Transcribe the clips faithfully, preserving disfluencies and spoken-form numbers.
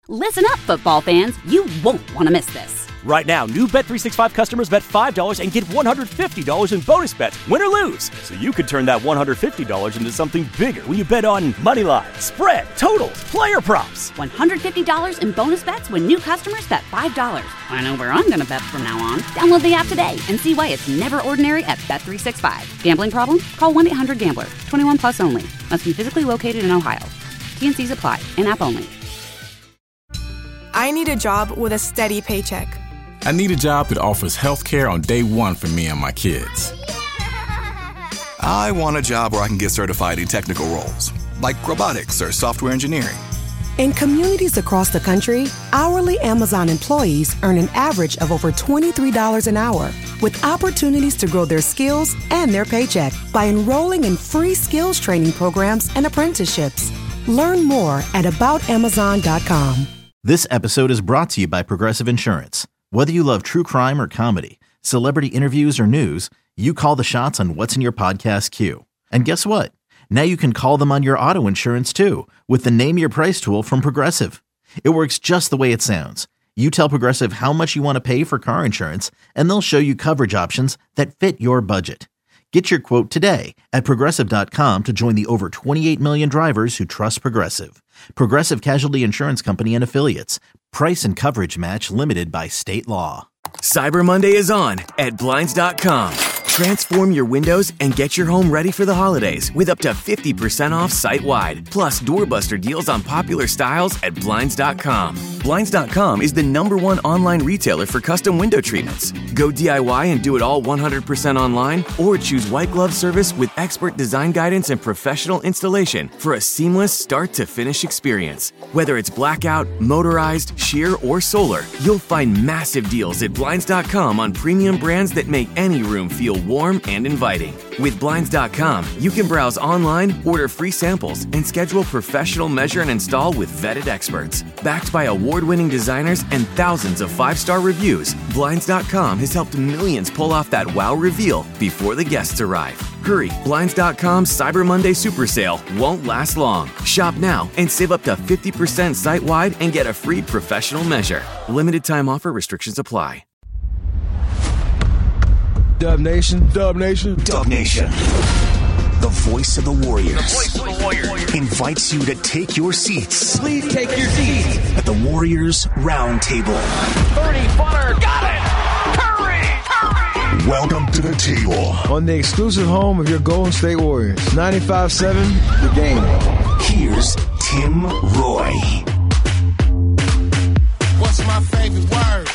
Listen up, football fans. You won't want to miss this. Right now, new Bet three sixty-five customers bet five dollars and get one hundred fifty dollars in bonus bets, win or lose. So you could turn that one hundred fifty dollars into something bigger when you bet on money line, spread, totals, player props. one hundred fifty dollars in bonus bets when new customers bet five dollars. I know where I'm going to bet from now on. Download the app today and see why it's never ordinary at Bet three sixty-five. Gambling problem? Call one eight hundred gambler. twenty-one plus only. Must be physically located in Ohio. T N Cs apply. In-app only. I need a job with a steady paycheck. I need a job that offers health care on day one for me and my kids. I want a job where I can get certified in technical roles, like robotics or software engineering. In communities across the country, hourly Amazon employees earn an average of over twenty-three dollars an hour, with opportunities to grow their skills and their paycheck by enrolling in free skills training programs and apprenticeships. Learn more at about amazon dot com. This episode is brought to you by Progressive Insurance. Whether you love true crime or comedy, celebrity interviews or news, you call the shots on what's in your podcast queue. And guess what? Now you can call them on your auto insurance too with the Name Your Price tool from Progressive. It works just the way it sounds. You tell Progressive how much you want to pay for car insurance, and they'll show you coverage options that fit your budget. Get your quote today at Progressive dot com to join the over twenty-eight million drivers who trust Progressive. Progressive Casualty Insurance Company and Affiliates. Price and coverage match limited by state law. Cyber Monday is on at Blinds dot com. Transform your windows and get your home ready for the holidays with up to fifty percent off site-wide. Plus, doorbuster deals on popular styles at Blinds dot com. Blinds dot com is the number one online retailer for custom window treatments. Go D I Y and do it all one hundred percent online, or choose white glove service with expert design guidance and professional installation for a seamless start-to-finish experience. Whether it's blackout, motorized, sheer, or solar, you'll find massive deals at Blinds dot com on premium brands that make any room feel warm and inviting. With Blinds dot com, you can browse online, order free samples, and schedule professional measure and install with vetted experts. Backed by award-winning designers and thousands of five-star reviews, Blinds dot com has helped millions pull off that wow reveal before the guests arrive. Hurry, Blinds dot com's Cyber Monday Super Sale won't last long. Shop now and save up to fifty percent site-wide and get a free professional measure. Limited time offer, restrictions apply. Dub Nation. Dub Nation. Dub Nation. The voice of the Warriors. The voice of the Warriors. Invites you to take your seats. Please take your seats. At the Warriors Roundtable. thirty-footer. Got it. Curry. Curry. Welcome to the table. On the exclusive home of your Golden State Warriors. ninety-five seven, The Game. Here's Tim Roy. What's my favorite word?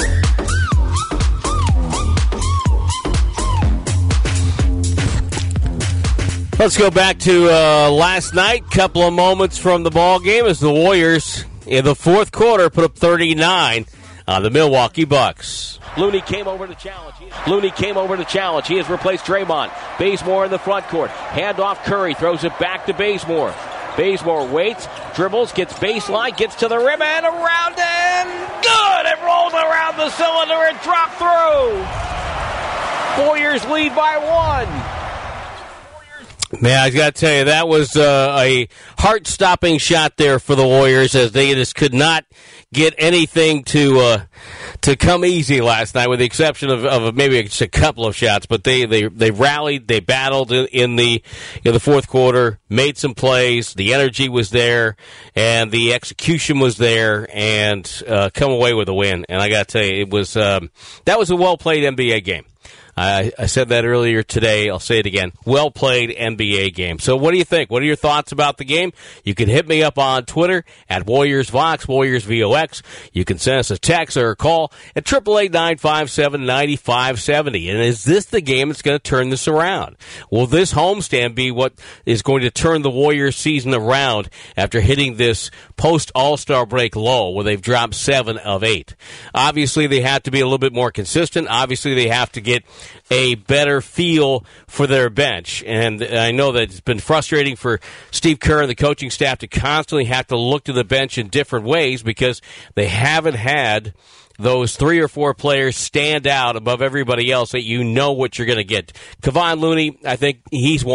Let's go back to uh, last night. Couple of moments from the ball game as the Warriors in the fourth quarter put up thirty-nine on the Milwaukee Bucks. Looney came over to challenge. Looney came over to challenge. He has replaced Draymond. Bazemore in the front court. Hand off Curry. Throws it back to Bazemore. Bazemore waits, dribbles, gets baseline, gets to the rim and around and good. It rolls around the cylinder and dropped through. Warriors lead by one. Man, I got to tell you, that was uh, a heart-stopping shot there for the Warriors as they just could not get anything to uh, to come easy last night, with the exception of, of maybe just a couple of shots. But they, they, they rallied, they battled in, in the in the fourth quarter, made some plays. The energy was there, and the execution was there, and uh, come away with a win. And I got to tell you, it was um, that was a well-played N B A game. I, I said that earlier today. I'll say it again. Well-played N B A game. So what do you think? What are your thoughts about the game? You can hit me up on Twitter at WarriorsVox, WarriorsVox. You can send us a text or a call at eight eight eight, nine five seven, nine five seven zero. And is this the game that's going to turn this around? Will this homestand be what is going to turn the Warriors season around after hitting this post-All-Star break low where they've dropped seven of eight? Obviously, they have to be a little bit more consistent. Obviously, they have to get a better feel for their bench. And I know that it's been frustrating for Steve Kerr and the coaching staff to constantly have to look to the bench in different ways because they haven't had those three or four players stand out above everybody else that you know what you're going to get. Kevon Looney, I think he's one.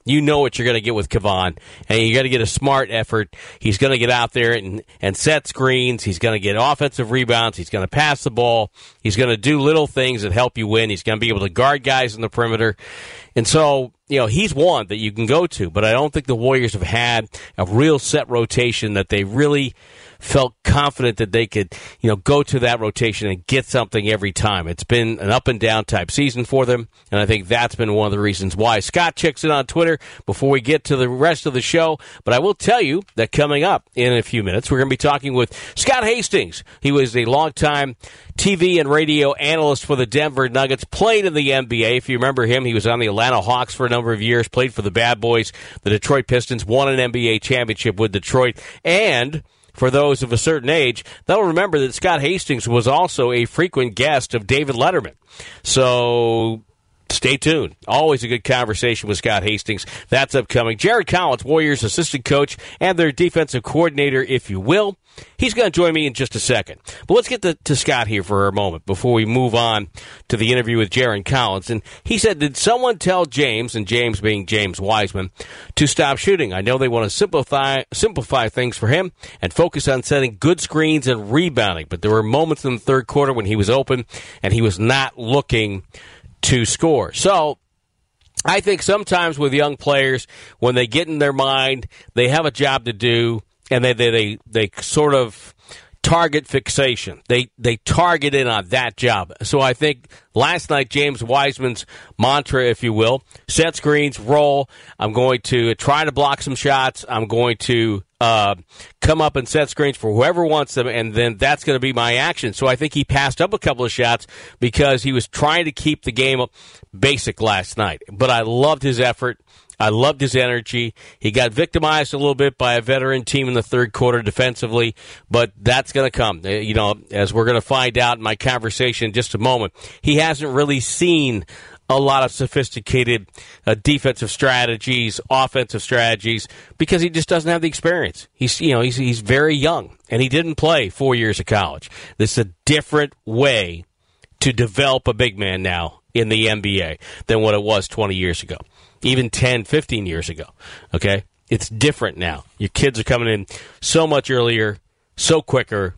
you know what you're going to get with Kevon, and you got to get a smart effort. He's going to get out there and, and set screens. He's going to get offensive rebounds. He's going to pass the ball. He's going to do little things that help you win. He's going to be able to guard guys in the perimeter. And so, you know, he's one that you can go to, but I don't think the Warriors have had a real set rotation that they really felt confident that they could, you know, go to that rotation and get something every time. It's been an up and down type season for them, and I think that's been one of the reasons why. Scott checks in on Twitter before we get to the rest of the show, but I will tell you that coming up in a few minutes, we're going to be talking with Scott Hastings. He was a longtime T V and radio analyst for the Denver Nuggets, played in the N B A. If you remember him, he was on the Atlanta Hawks for a number of years, played for the Bad Boys, the Detroit Pistons, won an N B A championship with Detroit, and for those of a certain age, they'll remember that Scott Hastings was also a frequent guest of David Letterman. So stay tuned. Always a good conversation with Scott Hastings. That's upcoming. Jarrett Collins, Warriors assistant coach and their defensive coordinator, if you will. He's going to join me in just a second. But let's get to, to Scott here for a moment before we move on to the interview with Jarrett Collins. And he said, did someone tell James, and James being James Wiseman, to stop shooting? I know they want to simplify simplify things for him and focus on setting good screens and rebounding. But there were moments in the third quarter when he was open and he was not looking to score. So I think sometimes with young players, when they get in their mind, they have a job to do, and they they they, they sort of target fixation. They they target in on that job. So I think last night, James Wiseman's mantra, if you will, set screens, roll. I'm going to try to block some shots. I'm going to uh, come up and set screens for whoever wants them, and then that's going to be my action. So I think he passed up a couple of shots because he was trying to keep the game basic last night. But I loved his effort. I loved his energy. He got victimized a little bit by a veteran team in the third quarter defensively, but that's going to come. You know, as we're going to find out in my conversation in just a moment, he hasn't really seen a lot of sophisticated uh, defensive strategies, offensive strategies, because he just doesn't have the experience. He's, you know, he's he's very young, and he didn't play four years of college. This is a different way to develop a big man now in the N B A than what it was twenty years ago. Even ten, fifteen years ago, okay? It's different now. Your kids are coming in so much earlier, so quicker,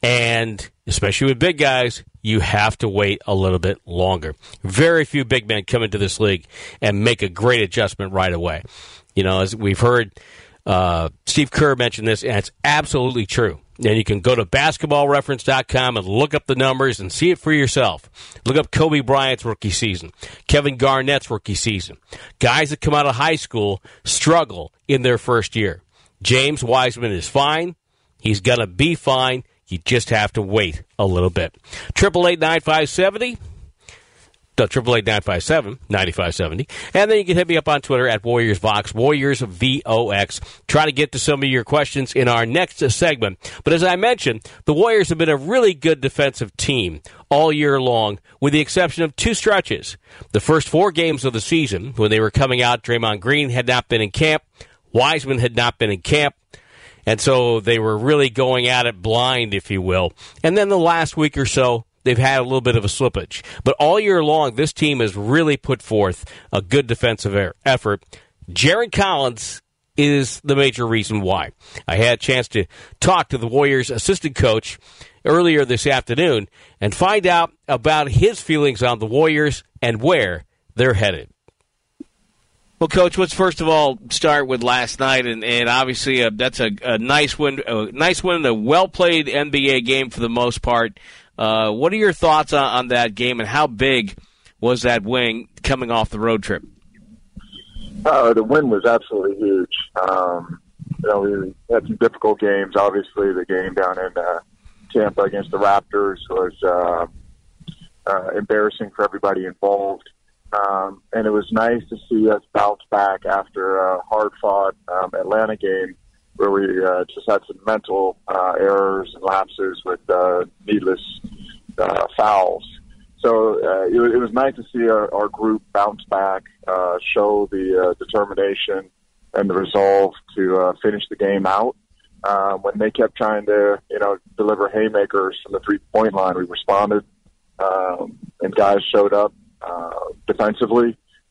and especially with big guys, you have to wait a little bit longer. Very few big men come into this league and make a great adjustment right away. You know, as we've heard uh, Steve Kerr mention this, and it's absolutely true. And you can go to basketball reference dot com and look up the numbers and see it for yourself. Look up Kobe Bryant's rookie season, Kevin Garnett's rookie season. Guys that come out of high school struggle in their first year. James Wiseman is fine. He's going to be fine. You just have to wait a little bit. eight eight eight, nine five seven zero. eight eight eight, nine five seven, nine five seven zero. And then you can hit me up on Twitter at WarriorsVox, Warriors V O X. Try to get to some of your questions in our next segment. But as I mentioned, the Warriors have been a really good defensive team all year long, with the exception of two stretches. The first four games of the season, when they were coming out, Draymond Green had not been in camp. Wiseman had not been in camp. And so they were really going at it blind, if you will. And then the last week or so, they've had a little bit of a slippage. But all year long, this team has really put forth a good defensive effort. Jarrett Collins is the major reason why. I had a chance to talk to the Warriors assistant coach earlier this afternoon and find out about his feelings on the Warriors and where they're headed. Well, Coach, let's first of all start with last night, and, and obviously uh, that's a, a nice win, a nice win, a well-played N B A game for the most part. Uh, what are your thoughts on, on that game, and how big was that win coming off the road trip? Uh, the win was absolutely huge. Um, you know, we had some difficult games. Obviously, the game down in uh, Tampa against the Raptors was uh, uh, embarrassing for everybody involved. Um, and it was nice to see us bounce back after a hard-fought um, Atlanta game where we uh, just had some mental uh, errors and lapses with uh, needless uh, fouls. So uh, it, it was nice to see our, our group bounce back, uh, show the uh, determination and the resolve to uh, finish the game out. Uh, when they kept trying to, you know, deliver haymakers from the three-point line, we responded, um, and guys showed up uh, defensively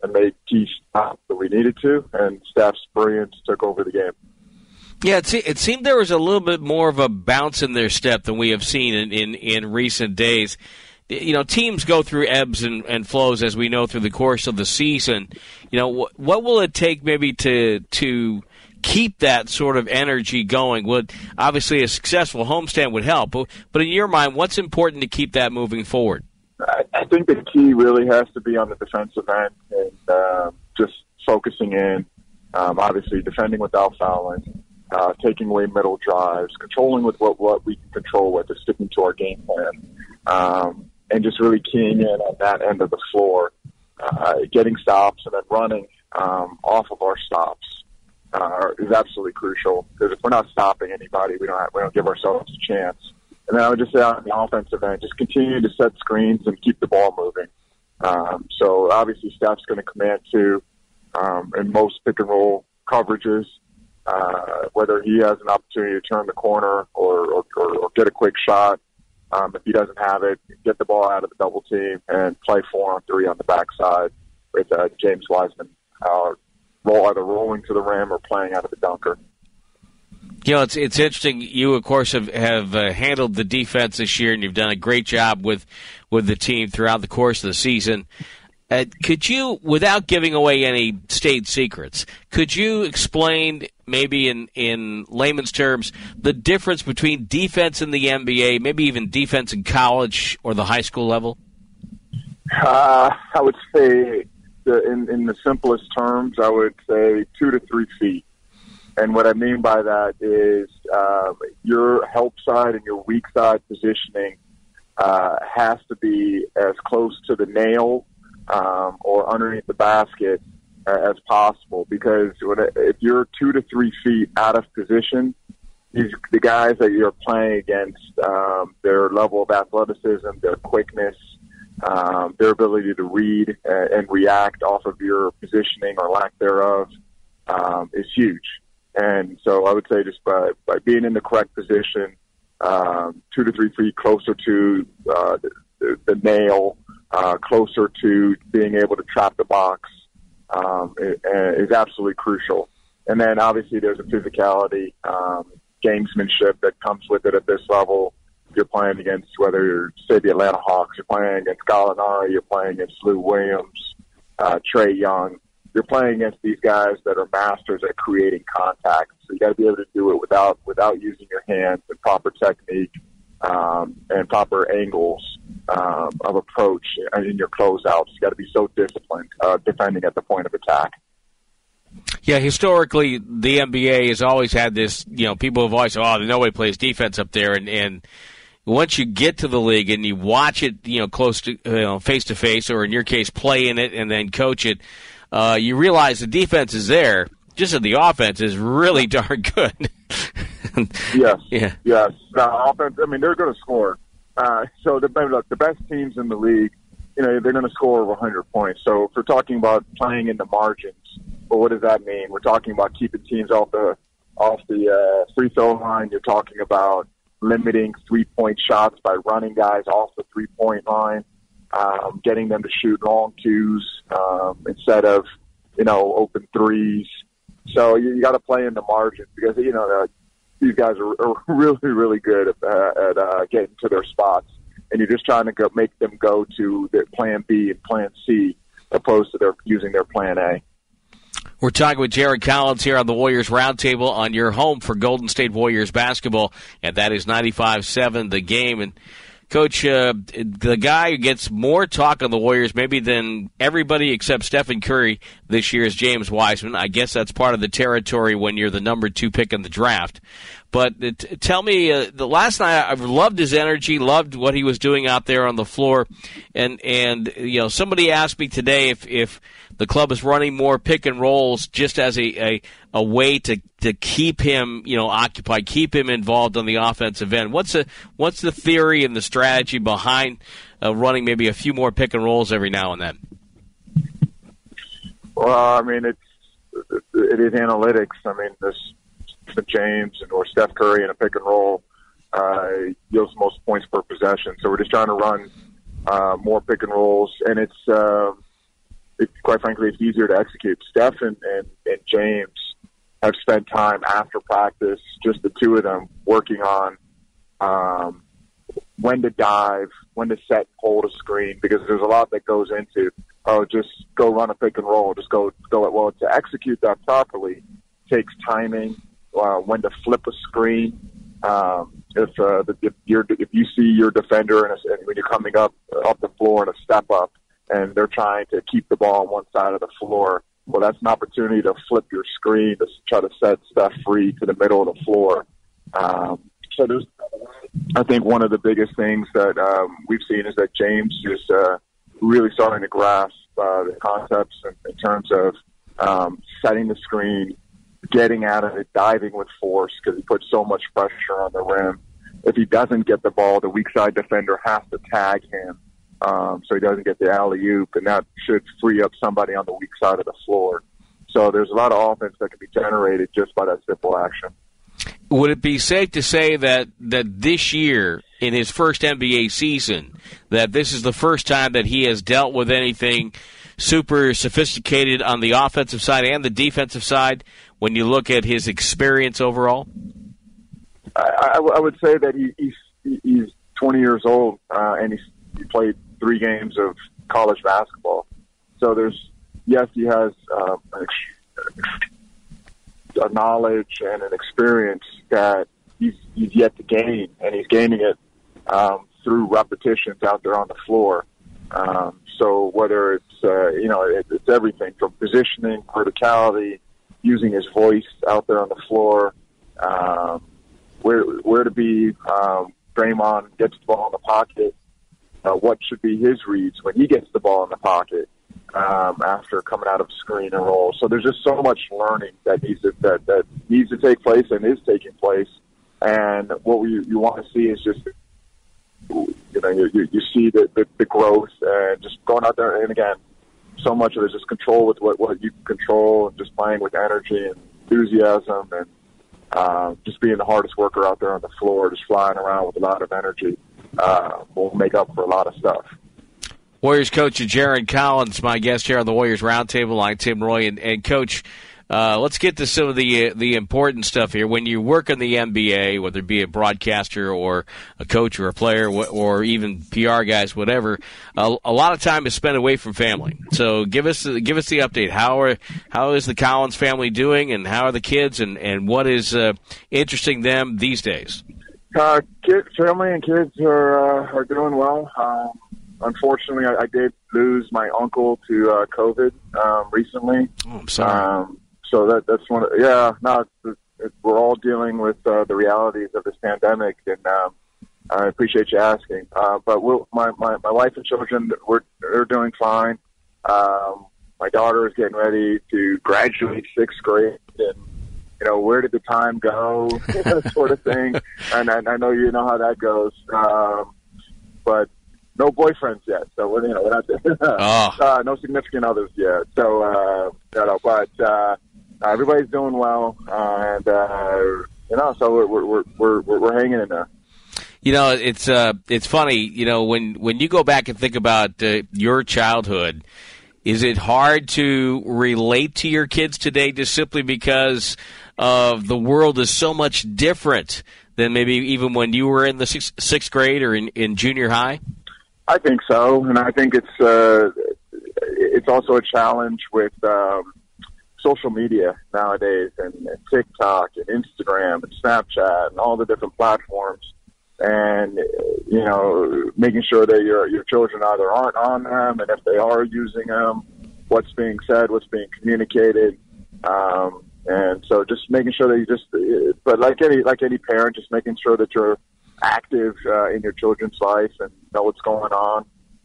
and made key stops that we needed to, and Steph's brilliance took over the game. Yeah, it, se- it seemed there was a little bit more of a bounce in their step than we have seen in, in, in recent days. You know, teams go through ebbs and, and flows, as we know, through the course of the season. You know, wh- what will it take maybe to to keep that sort of energy going? Would obviously a successful homestand would help, but, but in your mind, what's important to keep that moving forward? I, I think the key really has to be on the defensive end and uh, just focusing in, um, obviously defending without fouling, uh, taking away middle drives, controlling with what, what we can control with, is sticking to our game plan, um, and just really keying in on that end of the floor, uh, getting stops and then running um, off of our stops. Uh, is absolutely crucial, because if we're not stopping anybody, we don't have, we don't give ourselves a chance. And then I would just say on the offensive end, just continue to set screens and keep the ball moving. Um, so obviously Steph's going to command two um, in most pick and roll coverages. Uh, whether he has an opportunity to turn the corner or, or, or, or get a quick shot, um, if he doesn't have it, get the ball out of the double team and play four on three on the backside with uh, James Wiseman. Uh, roll either rolling to the rim or playing out of the dunker. You know, it's it's interesting. You, of course, have have uh, handled the defense this year, and you've done a great job with with the team throughout the course of the season. Uh, could you, without giving away any state secrets, could you explain, maybe in, in layman's terms, the difference between defense in the N B A, maybe even defense in college or the high school level? Uh, I would say, the, in, in the simplest terms, I would say two to three feet. And what I mean by that is um, your help side and your weak side positioning uh, has to be as close to the nail um, or underneath the basket uh, as possible. Because when, if you're two to three feet out of position, these, the guys that you're playing against, um, their level of athleticism, their quickness, um, their ability to read and, and react off of your positioning or lack thereof um, is huge. And so I would say just by, by being in the correct position, um, two to three feet closer to uh, the, the nail, uh, closer to being able to trap the box, um, is absolutely crucial. And then obviously there's a physicality, um, gamesmanship that comes with it at this level. You're playing against, whether you're, say, the Atlanta Hawks, you're playing against Gallinari, you're playing against Lou Williams, uh, Trae Young. You're playing against these guys that are masters at creating contact. So you got to be able to do it without without using your hands and proper technique um, and proper angles um, of approach in your closeouts. You got to be so disciplined uh, defending at the point of attack. Yeah, historically, the N B A has always had this, you know, people have always said, oh, nobody plays defense up there. And, and once you get to the league and you watch it, you know, close to, you know, face-to-face, or in your case, play in it and then coach it, Uh, you realize the defense is there, just that the offense is really darn good. yes. Yeah. Yes. The offense, I mean, they're going to score. Uh, so the, look, the best teams in the league, you know, they're going to score over one hundred points. So if we're talking about playing in the margins, well, what does that mean? We're talking about keeping teams off the off the uh, free throw line. You're talking about limiting three-point shots by running guys off the three-point line. Um, getting them to shoot long twos um, instead of, you know, open threes. So you, you got to play in the margins, because, you know, uh, these guys are, are really, really good at, uh, at uh, getting to their spots. And you're just trying to go, make them go to their plan B and plan C opposed to their using their plan A. We're talking with Jared Collins here on the Warriors Roundtable on your home for Golden State Warriors basketball, and that is ninety-five seven The Game. And Coach, uh, the guy who gets more talk on the Warriors maybe than everybody except Stephen Curry this year is James Wiseman. I guess that's part of the territory when you're the number two pick in the draft. But uh, t- tell me, uh, the last night I loved his energy, loved what he was doing out there on the floor, and and you know, somebody asked me today if if the club is running more pick and rolls just as a a, a way to, to keep him, you know, occupied, keep him involved on the offensive end. What's the what's the theory and the strategy behind uh, running maybe a few more pick and rolls every now and then? Well, I mean, it's it is analytics. I mean, this James and or Steph Curry in a pick and roll uh, yields most points per possession. So we're just trying to run uh, more pick and rolls, and it's uh, it, quite frankly, it's easier to execute. Steph and, and, and James have spent time after practice, just the two of them, working on um, when to dive, when to set and hold a screen, because there's a lot that goes into, oh, just go run a pick and roll, just go, go at, well, to execute that properly takes timing, uh, when to flip a screen. Um, if, uh, if, you're, if you see your defender and, a, and when you're coming up, up the floor in a step up and they're trying to keep the ball on one side of the floor, well, that's an opportunity to flip your screen to try to set stuff free to the middle of the floor. Um, so there's, I think one of the biggest things that um, we've seen is that James is uh, really starting to grasp uh, the concepts in, in terms of um, setting the screen, getting out of it, diving with force, because he puts so much pressure on the rim. If he doesn't get the ball, the weak side defender has to tag him um, so he doesn't get the alley-oop, and that should free up somebody on the weak side of the floor. So there's a lot of offense that can be generated just by that simple action. Would it be safe to say that, that this year, in his first N B A season, that this is the first time that he has dealt with anything super sophisticated on the offensive side and the defensive side when you look at his experience overall? I, I, I would say that he, he's, he's twenty years old, uh, and he's, he played three games of college basketball. So there's, yes, he has uh, an ex- a knowledge and an experience that he's, he's yet to gain, and he's gaining it um, through repetitions out there on the floor. Um, so whether it's, uh, you know, it, it's everything from positioning, verticality, using his voice out there on the floor, um, where where to be, um, Draymond gets the ball in the pocket, uh, what should be his reads when he gets the ball in the pocket um, after coming out of screen and roll. So there's just so much learning that needs to, that, that needs to take place and is taking place. And what we you want to see is just, you know, you, you, you see the, the, the growth and just going out there. And again, so much of it is just control with what, what you can control and just playing with energy and enthusiasm and uh, just being the hardest worker out there on the floor, just flying around with a lot of energy uh, will make up for a lot of stuff. Warriors coach Jarron Collins, my guest here on the Warriors Roundtable. I'm Tim Roye. And, and Coach, uh, let's get to some of the uh, the important stuff here. When you work in the N B A, whether it be a broadcaster or a coach or a player or even P R guys, whatever, a, a lot of time is spent away from family. So give us give us the update. How are how is the Collins family doing, and how are the kids, and, and what is uh, interesting them these days? Uh, kids, family and kids are uh, are doing well. Um, unfortunately, I, I did lose my uncle to uh, COVID um, recently. Oh, I'm sorry. Um, so that that's one. Of, yeah, no, it's, it's, we're all dealing with uh, the realities of this pandemic, and um, I appreciate you asking. Uh, but we'll, my, my my wife and children, we're they're doing fine. Um, my daughter is getting ready to graduate sixth grade, and you know, where did the time go? That sort of thing. And I, I know you know how that goes. Um, but no boyfriends yet, so we're you know we're not oh. uh, no significant others yet. So uh, you know, but uh, everybody's doing well, uh, and uh, you know, so we're we're we're we're, we're hanging in there. You know, it's uh, it's funny. You know, when when you go back and think about uh, your childhood, is it hard to relate to your kids today just simply because of the world is so much different than maybe even when you were in the sixth, sixth grade or in, in junior high? I think so, and I think it's uh, it's also a challenge with um, social media nowadays, and, and TikTok and Instagram and Snapchat and all the different platforms, and you know, making sure that your your children either aren't on them, and if they are using them, what's being said, what's being communicated. Um, And so just making sure that you just, but like any, like any parent, just making sure that you're active uh, in your children's life and know what's going on.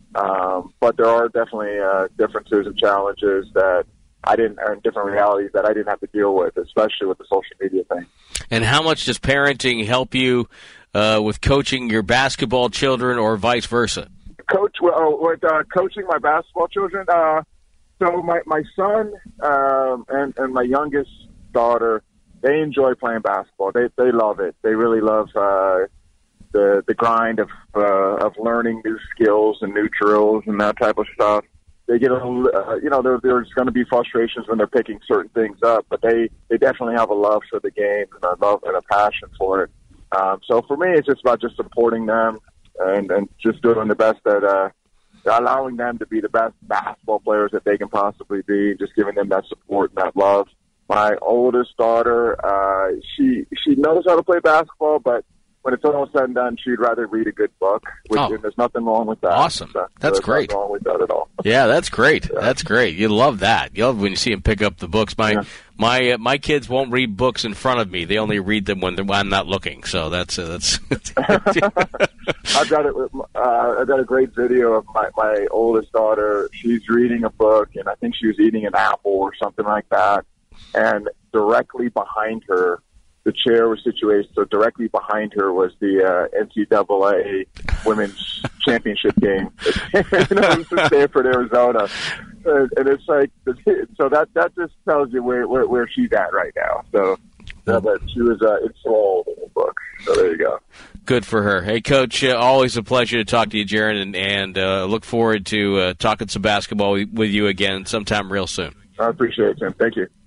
Um, but there are definitely uh, differences and challenges that I didn't, and different realities that I didn't have to deal with, especially with the social media thing. And how much does parenting help you uh, with coaching your basketball children or vice versa? Coach, well, with uh, coaching my basketball children, uh, so my, my son um, and, and my youngest daughter, they enjoy playing basketball. They they love it. They really love uh, the the grind of uh, of learning new skills and new drills and that type of stuff. they get a little, uh, you know, there, there's going to be frustrations when they're picking certain things up, but they, they definitely have a love for the game and a love and a passion for it. Um, so for me, it's just about just supporting them and, and just doing the best that, uh, allowing them to be the best basketball players that they can possibly be, just giving them that support and that love. My oldest daughter, uh, she she knows how to play basketball, but when it's all said and done, she'd rather read a good book, which, oh. and there's nothing wrong with that. Awesome. So, that's there's great. Nothing wrong with that at all. Yeah, that's great. Yeah. That's great. You love that. You love when you see them pick up the books. My yeah. my uh, my kids won't read books in front of me. They only read them when, when I'm not looking. So that's uh, that's. I've got it. Uh, I've got a great video of my my oldest daughter. She's reading a book, and I think she was eating an apple or something like that. And directly behind her, the chair was situated, so directly behind her was the uh, N C double A Women's Championship game. You know, it was in Stanford, Arizona. And, and it's like, so that, that just tells you where, where, where she's at right now. So, yeah, but she was uh, enthralled in the book. So there you go. Good for her. Hey, Coach, uh, always a pleasure to talk to you, Jaron, and, and uh, look forward to uh, talking some basketball with you again sometime real soon. I appreciate it, Tim. Thank you.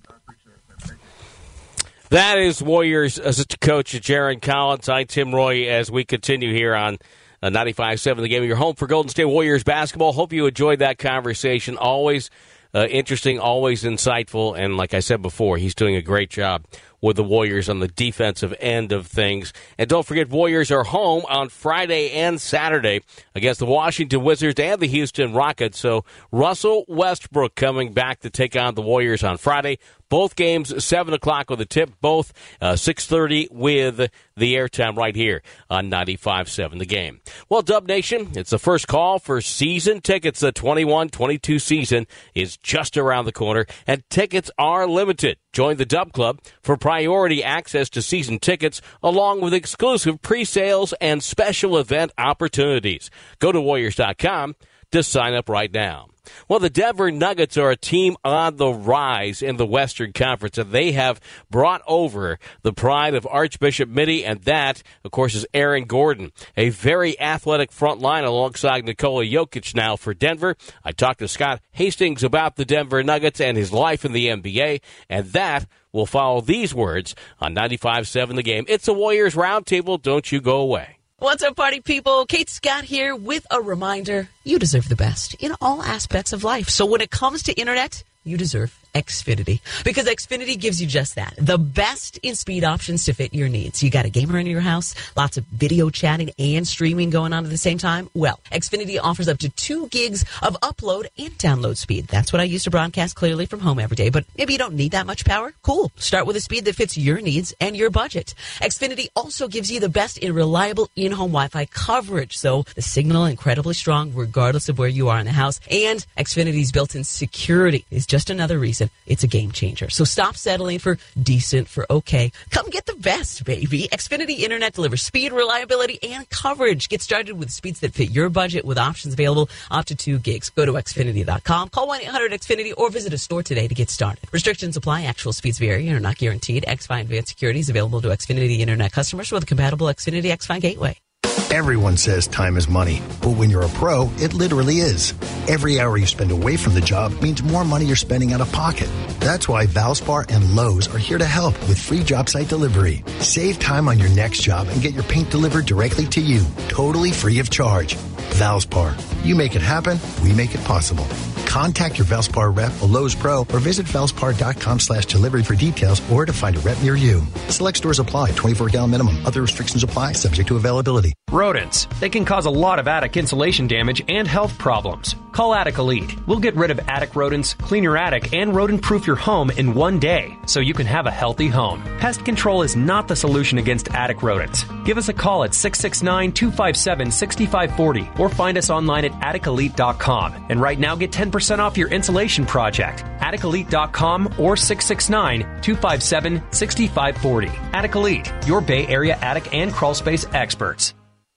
That is Warriors assistant coach Jaron Collins. I'm Tim Roye as we continue here on uh, ninety-five point seven The Game. Your home for Golden State Warriors basketball. Hope you enjoyed that conversation. Always uh, interesting, always insightful, and like I said before, he's doing a great job with the Warriors on the defensive end of things. And don't forget, Warriors are home on Friday and Saturday against the Washington Wizards and the Houston Rockets. So Russell Westbrook coming back to take on the Warriors on Friday. Both games, seven o'clock with a tip, both uh, six thirty with the airtime right here on ninety-five point seven The Game. Well, Dub Nation, it's the first call for season tickets. The twenty-one twenty-two season is just around the corner, and tickets are limited. Join the Dub Club for priority access to season tickets, along with exclusive pre-sales and special event opportunities. Go to Warriors dot com to sign up right now. Well, the Denver Nuggets are a team on the rise in the Western Conference, and they have brought over the pride of Archbishop Mitty, and that, of course, is Aaron Gordon, a very athletic front line alongside Nikola Jokic now for Denver. I talked to Scott Hastings about the Denver Nuggets and his life in the N B A, and that will follow these words on ninety-five point seven The Game. It's a Warriors Roundtable. Don't you go away. What's up, party people? Kate Scott here with a reminder. You deserve the best in all aspects of life. So when it comes to internet, you deserve Xfinity, because Xfinity gives you just that. The best in speed options to fit your needs. You got a gamer in your house, lots of video chatting and streaming going on at the same time. Well, Xfinity offers up to two gigs of upload and download speed. That's what I use to broadcast clearly from home every day, but maybe you don't need that much power. Cool. Start with a speed that fits your needs and your budget. Xfinity also gives you the best in reliable in-home Wi-Fi coverage, so the signal incredibly strong regardless of where you are in the house. And Xfinity's built-in security is just another reason it's a game changer. So stop settling for decent, for okay. Come get the best, baby. Xfinity Internet delivers speed, reliability, and coverage. Get started with speeds that fit your budget with options available up to two gigs. Go to Xfinity dot com, call one eight hundred X Finity, or visit a store today to get started. Restrictions apply. Actual speeds vary and are not guaranteed. Xfinity Advanced Security is available to Xfinity Internet customers with a compatible Xfinity Xfinity Gateway. Everyone says time is money, but when you're a pro, it literally is. Every hour you spend away from the job means more money you're spending out of pocket. That's why Valspar and Lowe's are here to help with free job site delivery. Save time on your next job and get your paint delivered directly to you, totally free of charge. Valspar. You make it happen, we make it possible. Contact your Valspar rep, a Lowe's Pro, or visit Valspar dot com slash delivery for details or to find a rep near you. Select stores apply. twenty-four gallon minimum. Other restrictions apply. Subject to availability. Rodents. They can cause a lot of attic insulation damage and health problems. Call Attic Elite. We'll get rid of attic rodents, clean your attic, and rodent-proof your home in one day so you can have a healthy home. Pest control is not the solution against attic rodents. Give us a call at six six nine, two five seven, six five four zero or find us online at attic elite dot com. And right now, get ten percent off your insulation project. attic elite dot com or six six nine, two five seven, six five four zero. Attic Elite, your Bay Area attic and crawl space experts.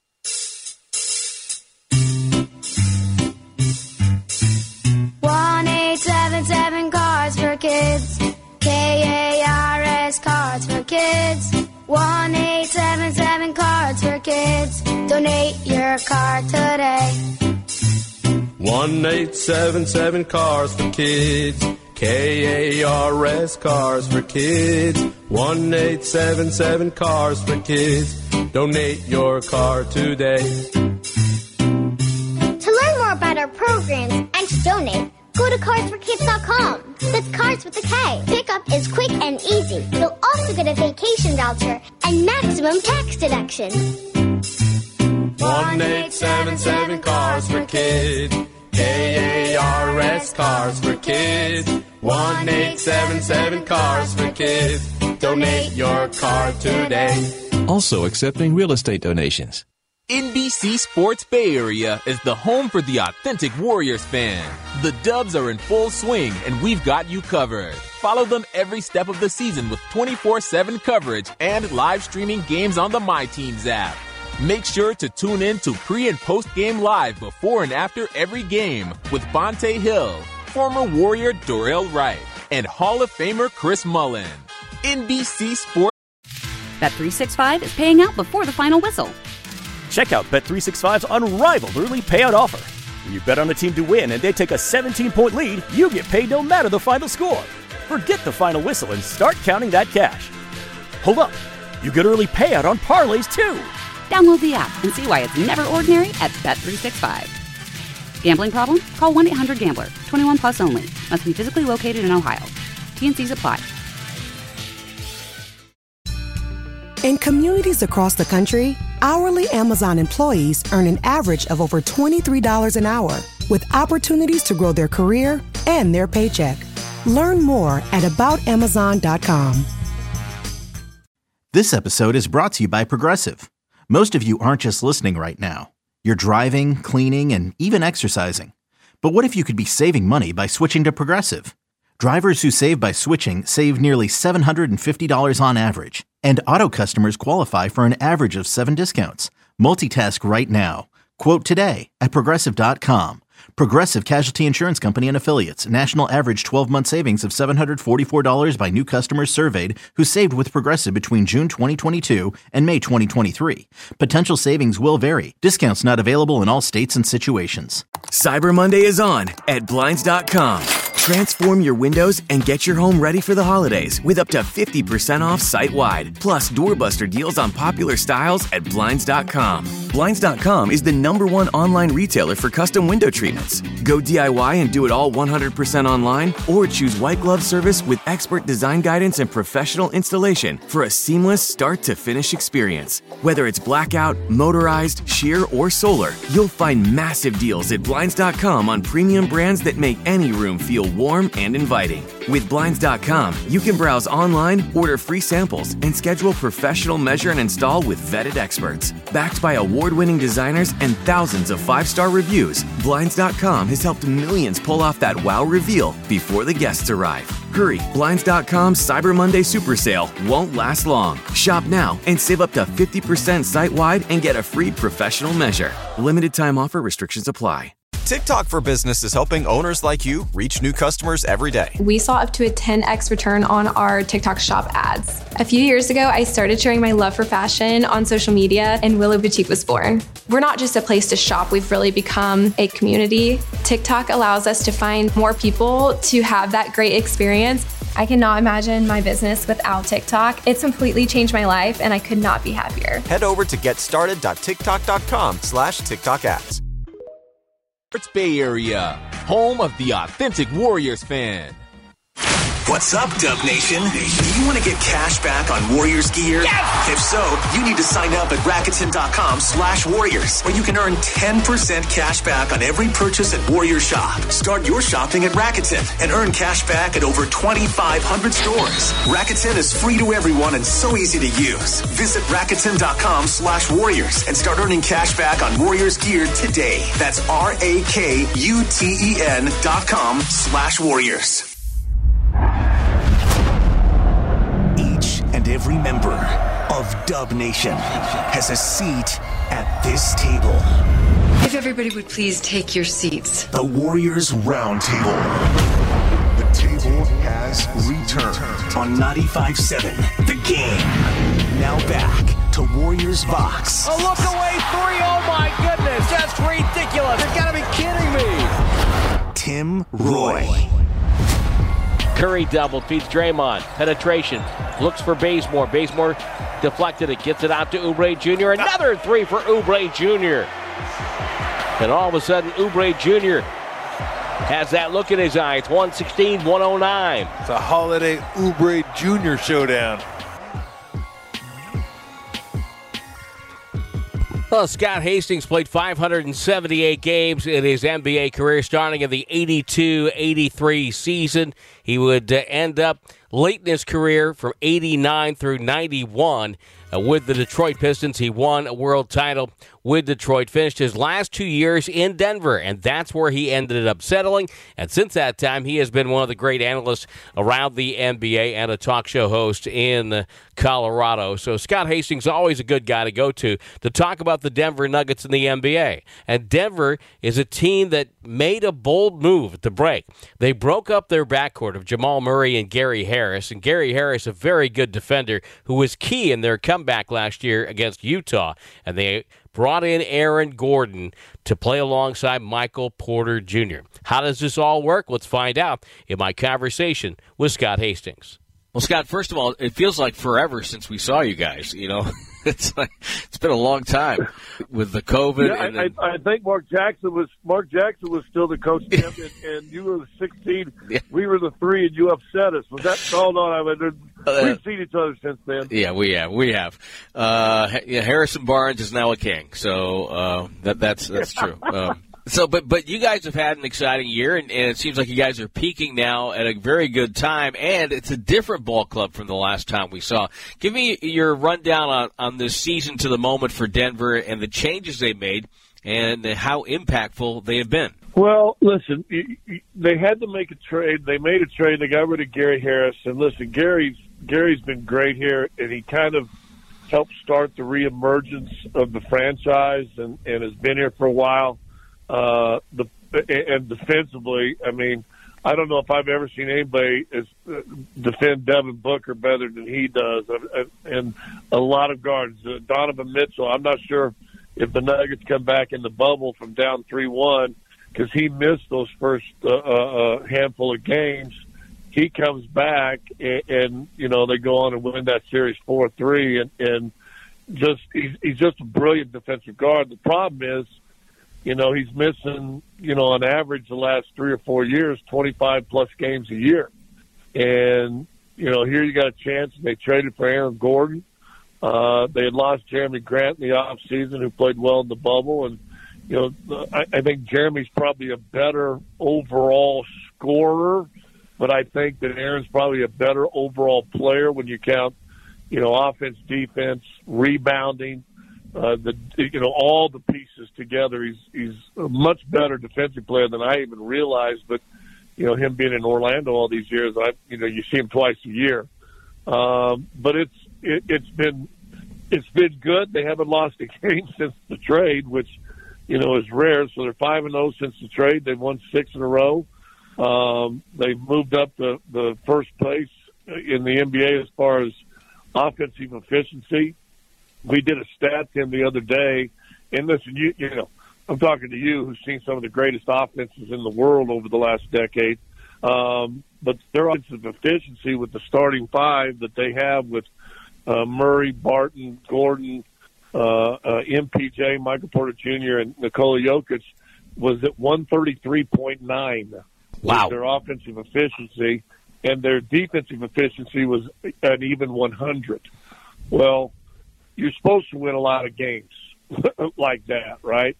one eight seven seven Cards for Kids. K A R S Cards for Kids. one eight seven seven Cards for Kids. Donate your card today. one eight seven seven Cars for Kids. K A R S Cars for Kids. one eight seven seven Cars for Kids. Donate your car today. To learn more about our programs and to donate, go to cars for kids dot com. That's Cars with a K. Pickup is quick and easy. You'll also get a vacation voucher and maximum tax deduction. one eight seven seven Cars for Kids. K A R S Cars for Kids. one eight seven seven Cars for Kids. Donate your car today. Also accepting real estate donations. N B C Sports Bay Area is the home for the authentic Warriors fan. The Dubs are in full swing, and we've got you covered. Follow them every step of the season with twenty-four seven coverage and live streaming games on the MyTeams app. Make sure to tune in to pre- and post-game live before and after every game with Bonte Hill, former Warrior Dorell Wright, and Hall of Famer Chris Mullin. N B C Sports. Bet three sixty-five is paying out before the final whistle. Check out Bet three sixty-five's unrivaled early payout offer. When you bet on a team to win and they take a seventeen-point lead, you get paid no matter the final score. Forget the final whistle and start counting that cash. Hold up. You get early payout on parlays, too. Download the app and see why it's never ordinary at Bet three sixty-five. Gambling problem? Call one eight hundred gambler. twenty-one plus only. Must be physically located in Ohio. T and Cs apply. In communities across the country, hourly Amazon employees earn an average of over twenty-three dollars an hour, with opportunities to grow their career and their paycheck. Learn more at about amazon dot com. This episode is brought to you by Progressive. Most of you aren't just listening right now. You're driving, cleaning, and even exercising. But what if you could be saving money by switching to Progressive? Drivers who save by switching save nearly seven hundred fifty dollars on average. And auto customers qualify for an average of seven discounts. Multitask right now. Quote today at Progressive dot com. Progressive Casualty Insurance Company and Affiliates. National average twelve-month savings of seven hundred forty-four dollars by new customers surveyed who saved with Progressive between June twenty twenty-two and May twenty twenty-three. Potential savings will vary. Discounts not available in all states and situations. Cyber Monday is on at Blinds dot com. Transform your windows and get your home ready for the holidays with up to fifty percent off site-wide. Plus, doorbuster deals on popular styles at Blinds dot com. Blinds dot com is the number one online retailer for custom window treatments. Go D I Y and do it all one hundred percent online, or choose white glove service with expert design guidance and professional installation for a seamless start-to-finish experience. Whether it's blackout, motorized, sheer, or solar, you'll find massive deals at Blinds dot com on premium brands that make any room feel warm and inviting. With Blinds dot com, you can browse online, order free samples, and schedule professional measure and install with vetted experts. Backed by award-winning designers and thousands of five-star reviews, Blinds dot com has helped millions pull off that wow reveal before the guests arrive. Hurry, Blinds dot com's Cyber Monday Super Sale won't last long. Shop now and save up to fifty percent site-wide and get a free professional measure. Limited time offer, restrictions apply. TikTok for Business is helping owners like you reach new customers every day. We saw up to a ten x return on our TikTok shop ads. A few years ago, I started sharing my love for fashion on social media, and Willow Boutique was born. We're not just a place to shop, we've really become a community. TikTok allows us to find more people to have that great experience. I cannot imagine my business without TikTok. It's completely changed my life, and I could not be happier. Head over to getstarted dot tiktok dot com slash TikTok ads. Bay Area, home of the authentic Warriors fan. What's up, Dub Nation? Do you want to get cash back on Warriors gear? Yes! If so, you need to sign up at Rakuten dot com slash Warriors, where you can earn ten percent cash back on every purchase at Warriors Shop. Start your shopping at Rakuten and earn cash back at over twenty-five hundred stores. Rakuten is free to everyone and so easy to use. Visit Rakuten dot com slash Warriors and start earning cash back on Warriors gear today. That's R A K U T E N dot com slash Warriors. Each and every member of Dub Nation has a seat at this table. If everybody would please take your seats. The Warriors Round Table. The table has returned on ninety-five seven The Game. Now back to Warriors Vox. A look away three, oh my goodness, that's ridiculous. You've got to be kidding me. Roy. Curry double, feeds Draymond. Penetration. Looks for Bazemore. Bazemore deflected it. Gets it out to Oubre Junior Another three for Oubre Junior And all of a sudden, Oubre Junior has that look in his eye. It's one sixteen one oh nine. It's a Holiday Oubre Junior showdown. Well, Scott Hastings played five hundred seventy-eight games in his N B A career, starting in the eighty-two eighty-three season. He would uh, end up late in his career from eighty-nine through ninety-one uh, with the Detroit Pistons. He won a world title with Detroit, finished his last two years in Denver, and that's where he ended up settling. And since that time, he has been one of the great analysts around the N B A and a talk show host in uh, Colorado. So Scott Hastings is always a good guy to go to to talk about the Denver Nuggets in the N B A. And Denver is a team that made a bold move at the break. They broke up their backcourt of Jamal Murray and Gary Harris, and Gary Harris, a very good defender who was key in their comeback last year against Utah. And they brought in Aaron Gordon to play alongside Michael Porter Junior How does this all work? Let's find out in my conversation with Scott Hastings. Well, Scott, first of all, it feels like forever since we saw you guys. You know, it's like it's been a long time with the COVID. Yeah, and I, then... I, I think Mark Jackson was Mark Jackson was still the coach, Tim, and, and you were the sixteen. Yeah. We were the three, and you upset us. Was that called on? I mean, Uh, we've seen each other since then. Yeah, we have. We have. Uh, yeah, Harrison Barnes is now a king, so uh, that that's that's true. Um, so, but but you guys have had an exciting year, and, and it seems like you guys are peaking now at a very good time, and it's a different ball club from the last time we saw. Give me your rundown on, on this season to the moment for Denver and the changes they made and how impactful they have been. Well, listen, they had to make a trade. They made a trade. They got rid of Gary Harris. And listen, Gary's Gary's been great here, and he kind of helped start the reemergence of the franchise and, and has been here for a while. Uh, the and defensively, I mean, I don't know if I've ever seen anybody as, uh, defend Devin Booker better than he does. And, and a lot of guards. Uh, Donovan Mitchell, I'm not sure if the Nuggets come back in the bubble from down three one, because he missed those first uh, uh, handful of games. He comes back, and, and you know they go on and win that series four three, and, and just he's, he's just a brilliant defensive guard. The problem is, you know, he's missing, you know, on average the last three or four years, twenty-five plus games a year, and you know here you got a chance. They traded for Aaron Gordon. Uh, they had lost Jeremy Grant in the offseason, who played well in the bubble, and you know, I, I think Jeremy's probably a better overall scorer, but I think that Aaron's probably a better overall player when you count, you know, offense, defense, rebounding, uh, the you know all the pieces together. He's he's a much better defensive player than I even realized. But you know, him being in Orlando all these years, I you know you see him twice a year. Um, but it's it, it's been it's been good. They haven't lost a game since the trade, which, you know, is rare. So they're five and zero since the trade. They've won six in a row. Um, they've moved up the the first place in the N B A as far as offensive efficiency. We did a stat Tim the other day, and listen, you you know, I'm talking to you, who's seen some of the greatest offenses in the world over the last decade. Um, but their offensive efficiency with the starting five that they have with uh, Murray, Barton, Gordon, Uh, uh, M P J, Michael Porter Junior, and Nikola Jokic was at one thirty-three point nine. Wow. Their offensive efficiency, and their defensive efficiency was at even one hundred. Well, you're supposed to win a lot of games like that, right?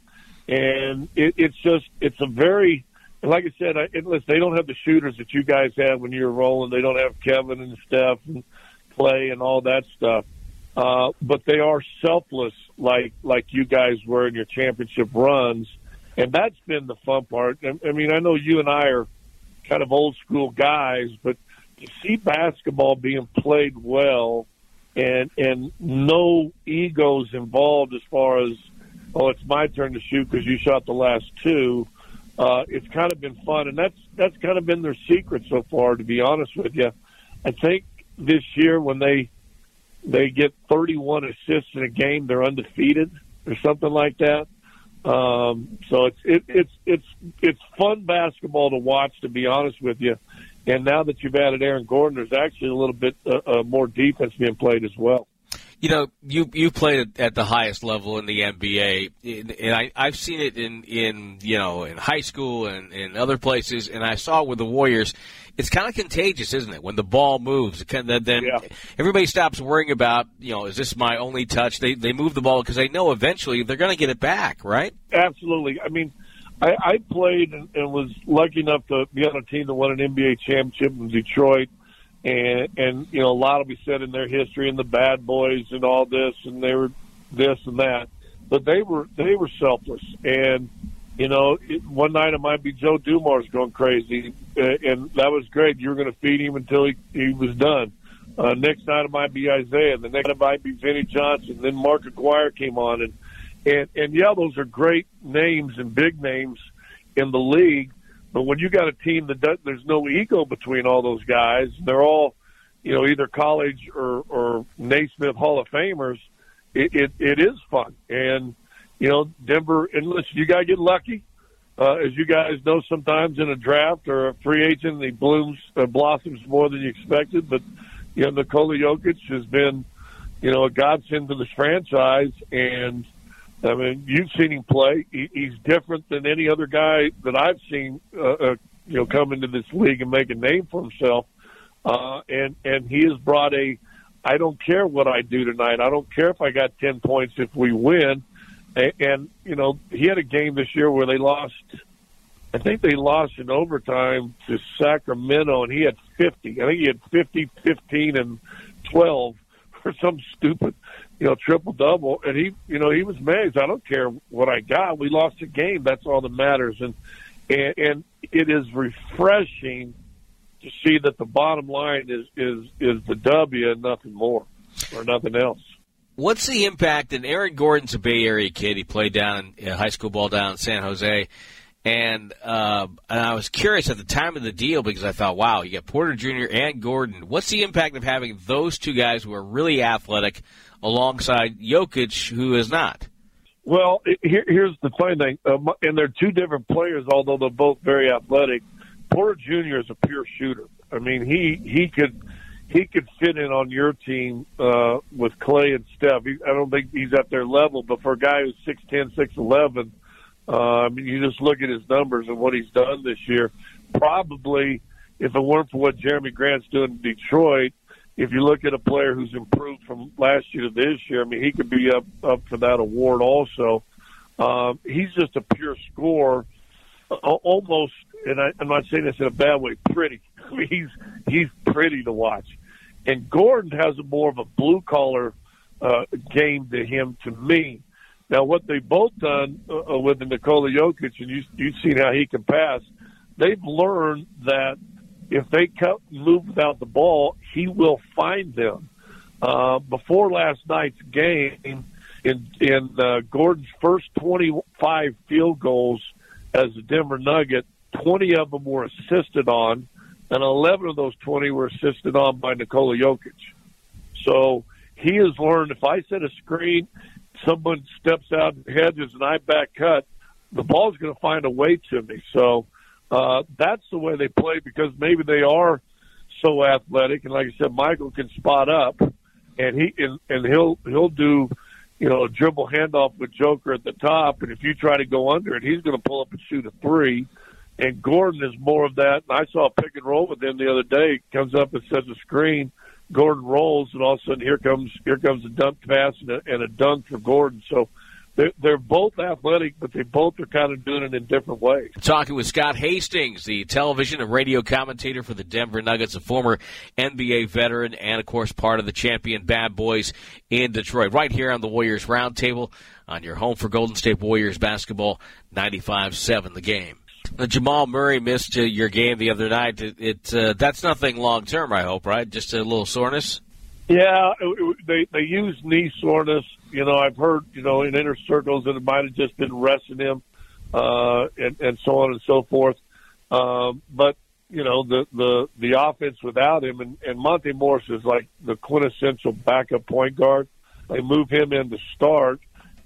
And it, it's just, it's a very, like I said, I, listen, they don't have the shooters that you guys have when you're rolling. They don't have Kevin and Steph and Clay and all that stuff. Uh, but they are selfless, like like you guys were in your championship runs, and that's been the fun part. I, I mean, I know you and I are kind of old school guys, but to see basketball being played well, and and no egos involved as far as, oh, it's my turn to shoot because you shot the last two. Uh, it's kind of been fun, and that's that's kind of been their secret so far. To be honest with you, I think this year when they They get thirty-one assists in a game, they're undefeated or something like that. Um, so it's it, it's it's it's fun basketball to watch, to be honest with you. And now that you've added Aaron Gordon, there's actually a little bit uh, uh, more defense being played as well. You know, you you played at the highest level in the N B A, and I, I've seen it in, in you know in high school and in other places, and I saw it with the Warriors. It's kind of contagious, isn't it? When the ball moves, it can, then yeah. everybody stops worrying about, you know, is this my only touch? They they move the ball because they know eventually they're going to get it back, right? Absolutely. I mean, I, I played and, and was lucky enough to be on a team that won an N B A championship in Detroit. And, and, you know, a lot will be said in their history and the bad boys and all this, and they were this and that. But they were they were selfless. And, you know, it, one night it might be Joe Dumars going crazy, uh, and that was great. You were going to feed him until he, he was done. Uh, next night it might be Isaiah. The next night it might be Vinnie Johnson. Then Mark Aguirre came on. And, and, and, yeah, those are great names and big names in the league. But when you got a team that does, there's no ego between all those guys, they're all, you know, either college or, or Naismith Hall of Famers, it, it, it is fun. And, you know, Denver, and listen, you got to get lucky. Uh, as you guys know, sometimes in a draft or a free agent, he blooms, uh, blossoms more than you expected. But, you know, Nikola Jokic has been, you know, a godsend to this franchise. And, I mean, you've seen him play. He, he's different than any other guy that I've seen, uh, uh, you know, come into this league and make a name for himself. Uh, and, and he has brought a, I don't care what I do tonight. I don't care if I got ten points if we win. And, and, you know, he had a game this year where they lost, I think they lost in overtime to Sacramento, and he had fifty. I think he had fifty, fifteen, and twelve for some stupid, you know, triple-double. And he, you know, he was amazed. I don't care what I got. We lost a game. That's all that matters. And, and, and it is refreshing to see that the bottom line is, is, is the W and nothing more or nothing else. What's the impact? And Aaron Gordon's a Bay Area kid. He played down in high school ball down in San Jose. And, uh, and I was curious at the time of the deal because I thought, wow, you got Porter Junior and Gordon. What's the impact of having those two guys who are really athletic alongside Jokic, who is not? Well, here, here's the funny thing. Um, and they're two different players, although they're both very athletic. Porter Junior is a pure shooter. I mean, he, he could he could fit in on your team uh, with Clay and Steph. He, I don't think he's at their level, but for a guy who's six ten, six eleven, Uh, I mean, you just look at his numbers and what he's done this year. Probably, if it weren't for what Jeremy Grant's doing in Detroit, if you look at a player who's improved from last year to this year, I mean, he could be up, up for that award also. Um, he's just a pure scorer, uh, almost, and I, I'm not saying this in a bad way, pretty. I mean, he's, he's pretty to watch. And Gordon has a more of a blue-collar uh, game to him, to me. Now, what they've both done uh, with the Nikola Jokic, and you, you've seen how he can pass, they've learned that if they cut, move without the ball, he will find them. Uh, before last night's game, in, in uh, Gordon's first twenty-five field goals as a Denver Nugget, twenty of them were assisted on, and eleven of those twenty were assisted on by Nikola Jokic. So he has learned, if I set a screen, someone steps out and hedges and I back cut, the ball's going to find a way to me. So uh, that's the way they play because maybe they are so athletic. And like I said, Michael can spot up, and he and, and he'll he'll do, you know, a dribble handoff with Joker at the top. And if you try to go under it, he's going to pull up and shoot a three. And Gordon is more of that. And I saw a pick and roll with him the other day. He comes up and sets a screen. Gordon rolls, and all of a sudden here comes here comes a dunk pass and a, and a dunk for Gordon. So they're, they're both athletic, but they both are kind of doing it in different ways. Talking with Scott Hastings, the television and radio commentator for the Denver Nuggets, a former N B A veteran and, of course, part of the champion Bad Boys in Detroit. Right here on the Warriors Roundtable on your home for Golden State Warriors basketball, ninety-five seven The Game. Uh, Jamal Murray missed uh, your game the other night. It, it uh, that's nothing long term, I hope, right? Just a little soreness. Yeah, it, it, they they use knee soreness. You know, I've heard you know in inner circles that it might have just been resting him, uh, and and so on and so forth. Um, but you know the the the offense without him, and, and Monte Morris is like the quintessential backup point guard. They move him in to start,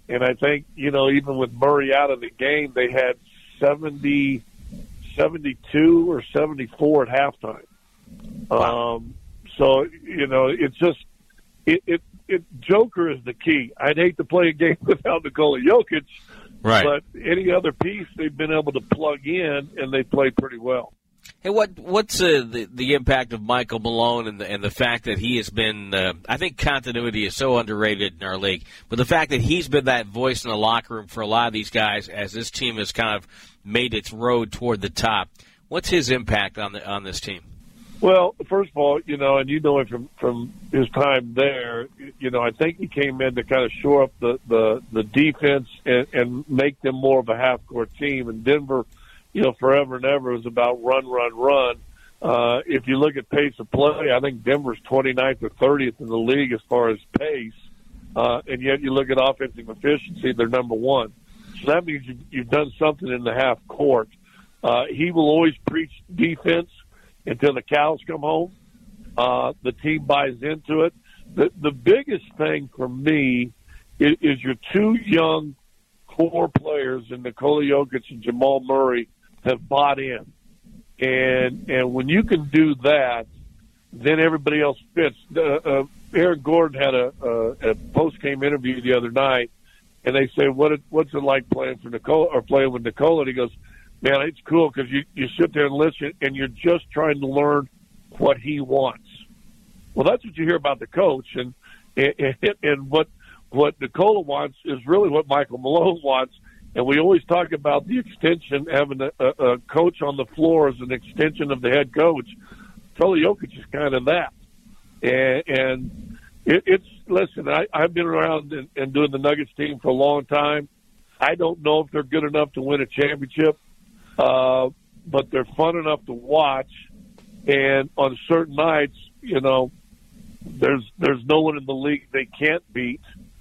And I think, you know, even with Murray out of the game, they had seventy, seventy-two or seventy-four at halftime. Wow. Um, so, you know, it's just it, it, it, Joker is the key. I'd hate to play a game without Nikola Jokic, right. But any other piece they've been able to plug in, and they play pretty well. Hey, what what's uh, the the impact of Michael Malone and the and the fact that he has been? Uh, I think continuity is so underrated in our league, but the fact that he's been that voice in the locker room for a lot of these guys as this team has kind of made its road toward the top. What's his impact on the on this team? Well, first of all, you know, and you know him from from his time there. You know, I think he came in to kind of shore up the the, the defense and, and make them more of a half court team. And Denver, you know, forever and ever was about run, run, run. Uh, if you look at pace of play, I think Denver's twenty-ninth or thirtieth in the league as far as pace. Uh, and yet you look at offensive efficiency, they're number one. So that means you've, you've done something in the half court. Uh, he will always preach defense until the cows come home. Uh, the team buys into it. The, the biggest thing for me is, is your two young core players in Nikola Jokic and Jamal Murray have bought in. And and when you can do that, then everybody else fits. Uh, uh, Aaron Gordon had a, a, a post-game interview the other night, and they say, "What it, what's it like playing for Nikola or playing with Nikola?" And he goes, "Man, it's cool because you, you sit there and listen, and you're just trying to learn what he wants." Well, that's what you hear about the coach, and and, and what what Nikola wants is really what Michael Malone wants. And we always talk about the extension, having a, a, a coach on the floor as an extension of the head coach. Nikola Jokic is kind of that. And, and it, it's, listen, I, I've been around and, and doing the Nuggets team for a long time. I don't know if they're good enough to win a championship, uh, but they're fun enough to watch. And on certain nights, you know, there's there's no one in the league they can't beat.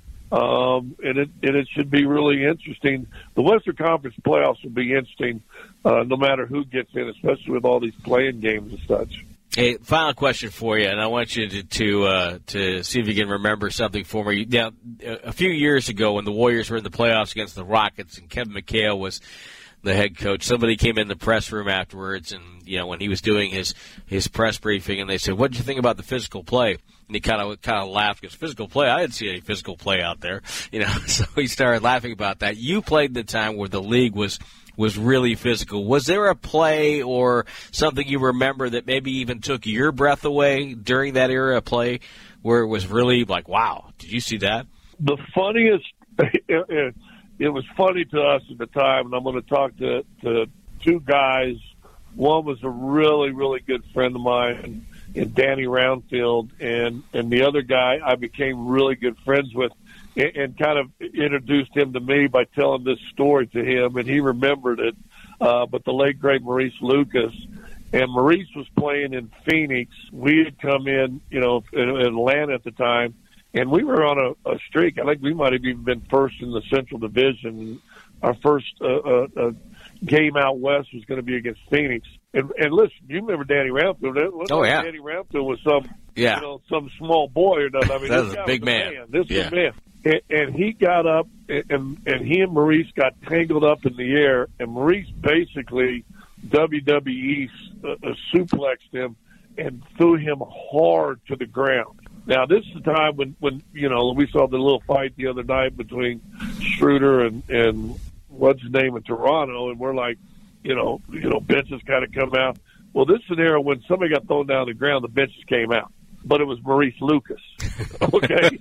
Um, and it and it should be really interesting. The Western Conference playoffs will be interesting, uh, no matter who gets in, especially with all these playing games and such. Hey, final question for you, and I want you to to, uh, to see if you can remember something for me. Now, a few years ago, when the Warriors were in the playoffs against the Rockets, and Kevin McHale was the head coach, somebody came in the press room afterwards, and you know when he was doing his his press briefing, and they said, "What did you think about the physical play?" And he kind of kind of laughed because physical play, I didn't see any physical play out there, you know. So he started laughing about that. You played the time where the league was was really physical. Was there a play or something you remember that maybe even took your breath away during that era of play, where it was really like, "Wow, did you see that?" The funniest. It, it was funny to us at the time, and I'm going to talk to, to two guys. One was a really, really good friend of mine, in Danny Roundfield, and, and the other guy I became really good friends with and, and kind of introduced him to me by telling this story to him, and he remembered it. Uh, but the late, great Maurice Lucas. And Maurice was playing in Phoenix. We had come in, you know, in Atlanta at the time, and we were on a, a streak. I think we might have even been first in the Central Division. Our first uh, uh, uh, game out west was going to be against Phoenix. And, and listen, you remember Danny Roundfield? Oh, yeah. Danny Roundfield was some, yeah. you know, some small boy or nothing. I mean, that this was guy a big was man. A man. This yeah. was a man. And, and he got up, and, and he and Maurice got tangled up in the air, and Maurice basically W W E uh, uh, suplexed him and threw him hard to the ground. Now, this is the time when, when you know, we saw the little fight the other night between Schroeder and, and what's his name in Toronto, and we're like, you know, you know, benches kind of come out. Well, this is an era when somebody got thrown down on the ground, the benches came out. But it was Maurice Lucas, okay?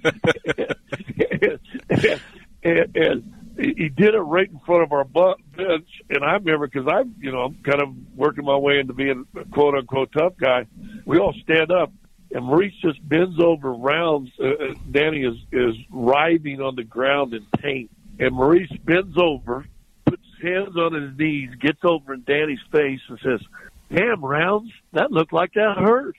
and, and, and he did it right in front of our bench, and I remember because I'm, you know, I'm kind of working my way into being a quote-unquote tough guy. We all stand up, and Maurice just bends over, rounds. Uh, Danny is, is writhing on the ground in pain. And Maurice bends over, puts his hands on his knees, gets over in Danny's face and says, "Damn, Rounds, that looked like that hurt."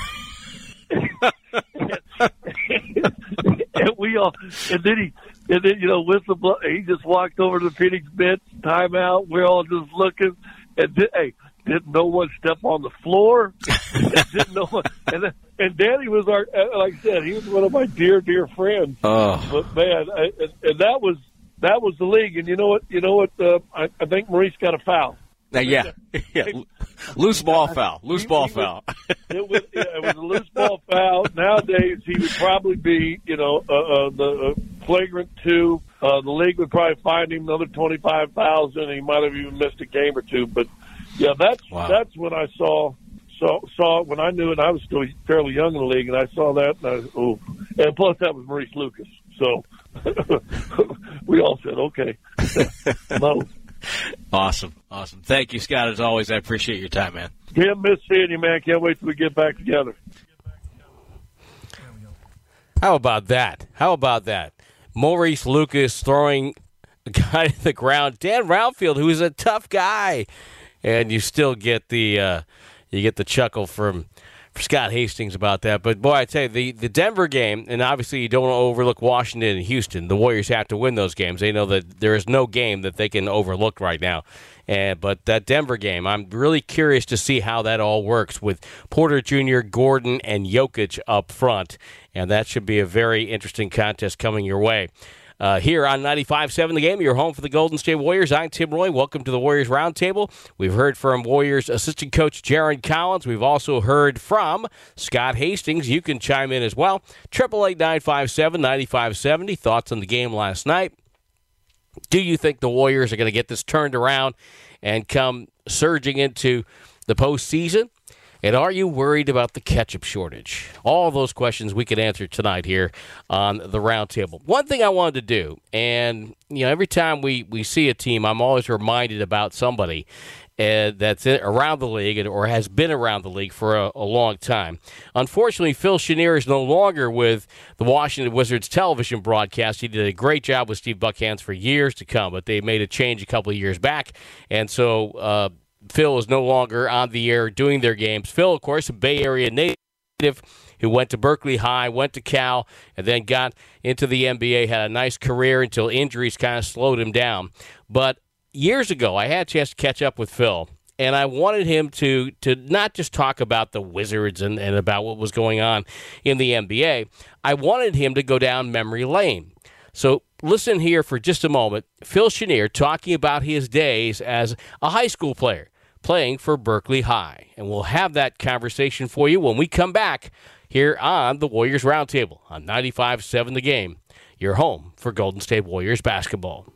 and we all, and then he, and then, you know, whistle blow, he just walked over to the Phoenix bench, timeout. We're all just looking, and did, hey, didn't no one step on the floor? didn't no one, and then, and Danny was our, like I said, he was one of my dear, dear friends. Oh. But man, I, and, and that was that was the league. And you know what? You know what? Uh, I, I think Maurice got a foul. Uh, yeah, yeah. Loose ball foul. Loose ball foul. It was, it was a loose ball foul. Nowadays, he would probably be, you know, uh, uh, the uh, flagrant two. Uh, the league would probably fine him another twenty-five thousand dollars. He might have even missed a game or two. But, yeah, that's wow. that's when I saw saw saw when I knew it. I was still fairly young in the league, and I saw that. And, I, oh, and plus, that was Maurice Lucas. So we all said, okay. No. Awesome. Awesome. Thank you, Scott, as always. I appreciate your time, man. Can't miss seeing you, man. Can't wait till we get back together. How about that? How about that? Maurice Lucas throwing a guy to the ground. Dan Roundfield, who's a tough guy. And you still get the uh, you get the chuckle from Scott Hastings about that. But, boy, I tell you, the, the Denver game, and obviously you don't want to overlook Washington and Houston. The Warriors have to win those games. They know that there is no game that they can overlook right now. And, but that Denver game, I'm really curious to see how that all works with Porter Junior, Gordon, and Jokic up front. And that should be a very interesting contest coming your way. Uh, here on ninety-five point seven The Game, your home for the Golden State Warriors. I'm Tim Roy. Welcome to the Warriors Roundtable. We've heard from Warriors assistant coach Jaron Collins. We've also heard from Scott Hastings. You can chime in as well. eight eight eight, nine five seven, nine five seven zero. Thoughts on the game last night? Do you think the Warriors are going to get this turned around and come surging into the postseason? And are you worried about the ketchup shortage? All those questions we could answer tonight here on the Roundtable. One thing I wanted to do, and you know, every time we, we see a team, I'm always reminded about somebody uh, that's in, around the league or has been around the league for a, a long time. Unfortunately, Phil Chenier is no longer with the Washington Wizards television broadcast. He did a great job with Steve Buckhantz for years to come, but they made a change a couple of years back, and so uh, Phil is no longer on the air doing their games. Phil, of course, a Bay Area native who went to Berkeley High, went to Cal, and then got into the N B A, had a nice career until injuries kind of slowed him down. But years ago, I had a chance to catch up with Phil, and I wanted him to to not just talk about the Wizards and, and about what was going on in the N B A. I wanted him to go down memory lane. So listen here for just a moment. Phil Chenier talking about his days as a high school player, playing for Berkeley High. And we'll have that conversation for you when we come back here on the Warriors Roundtable on ninety-five point seven The Game, your home for Golden State Warriors basketball.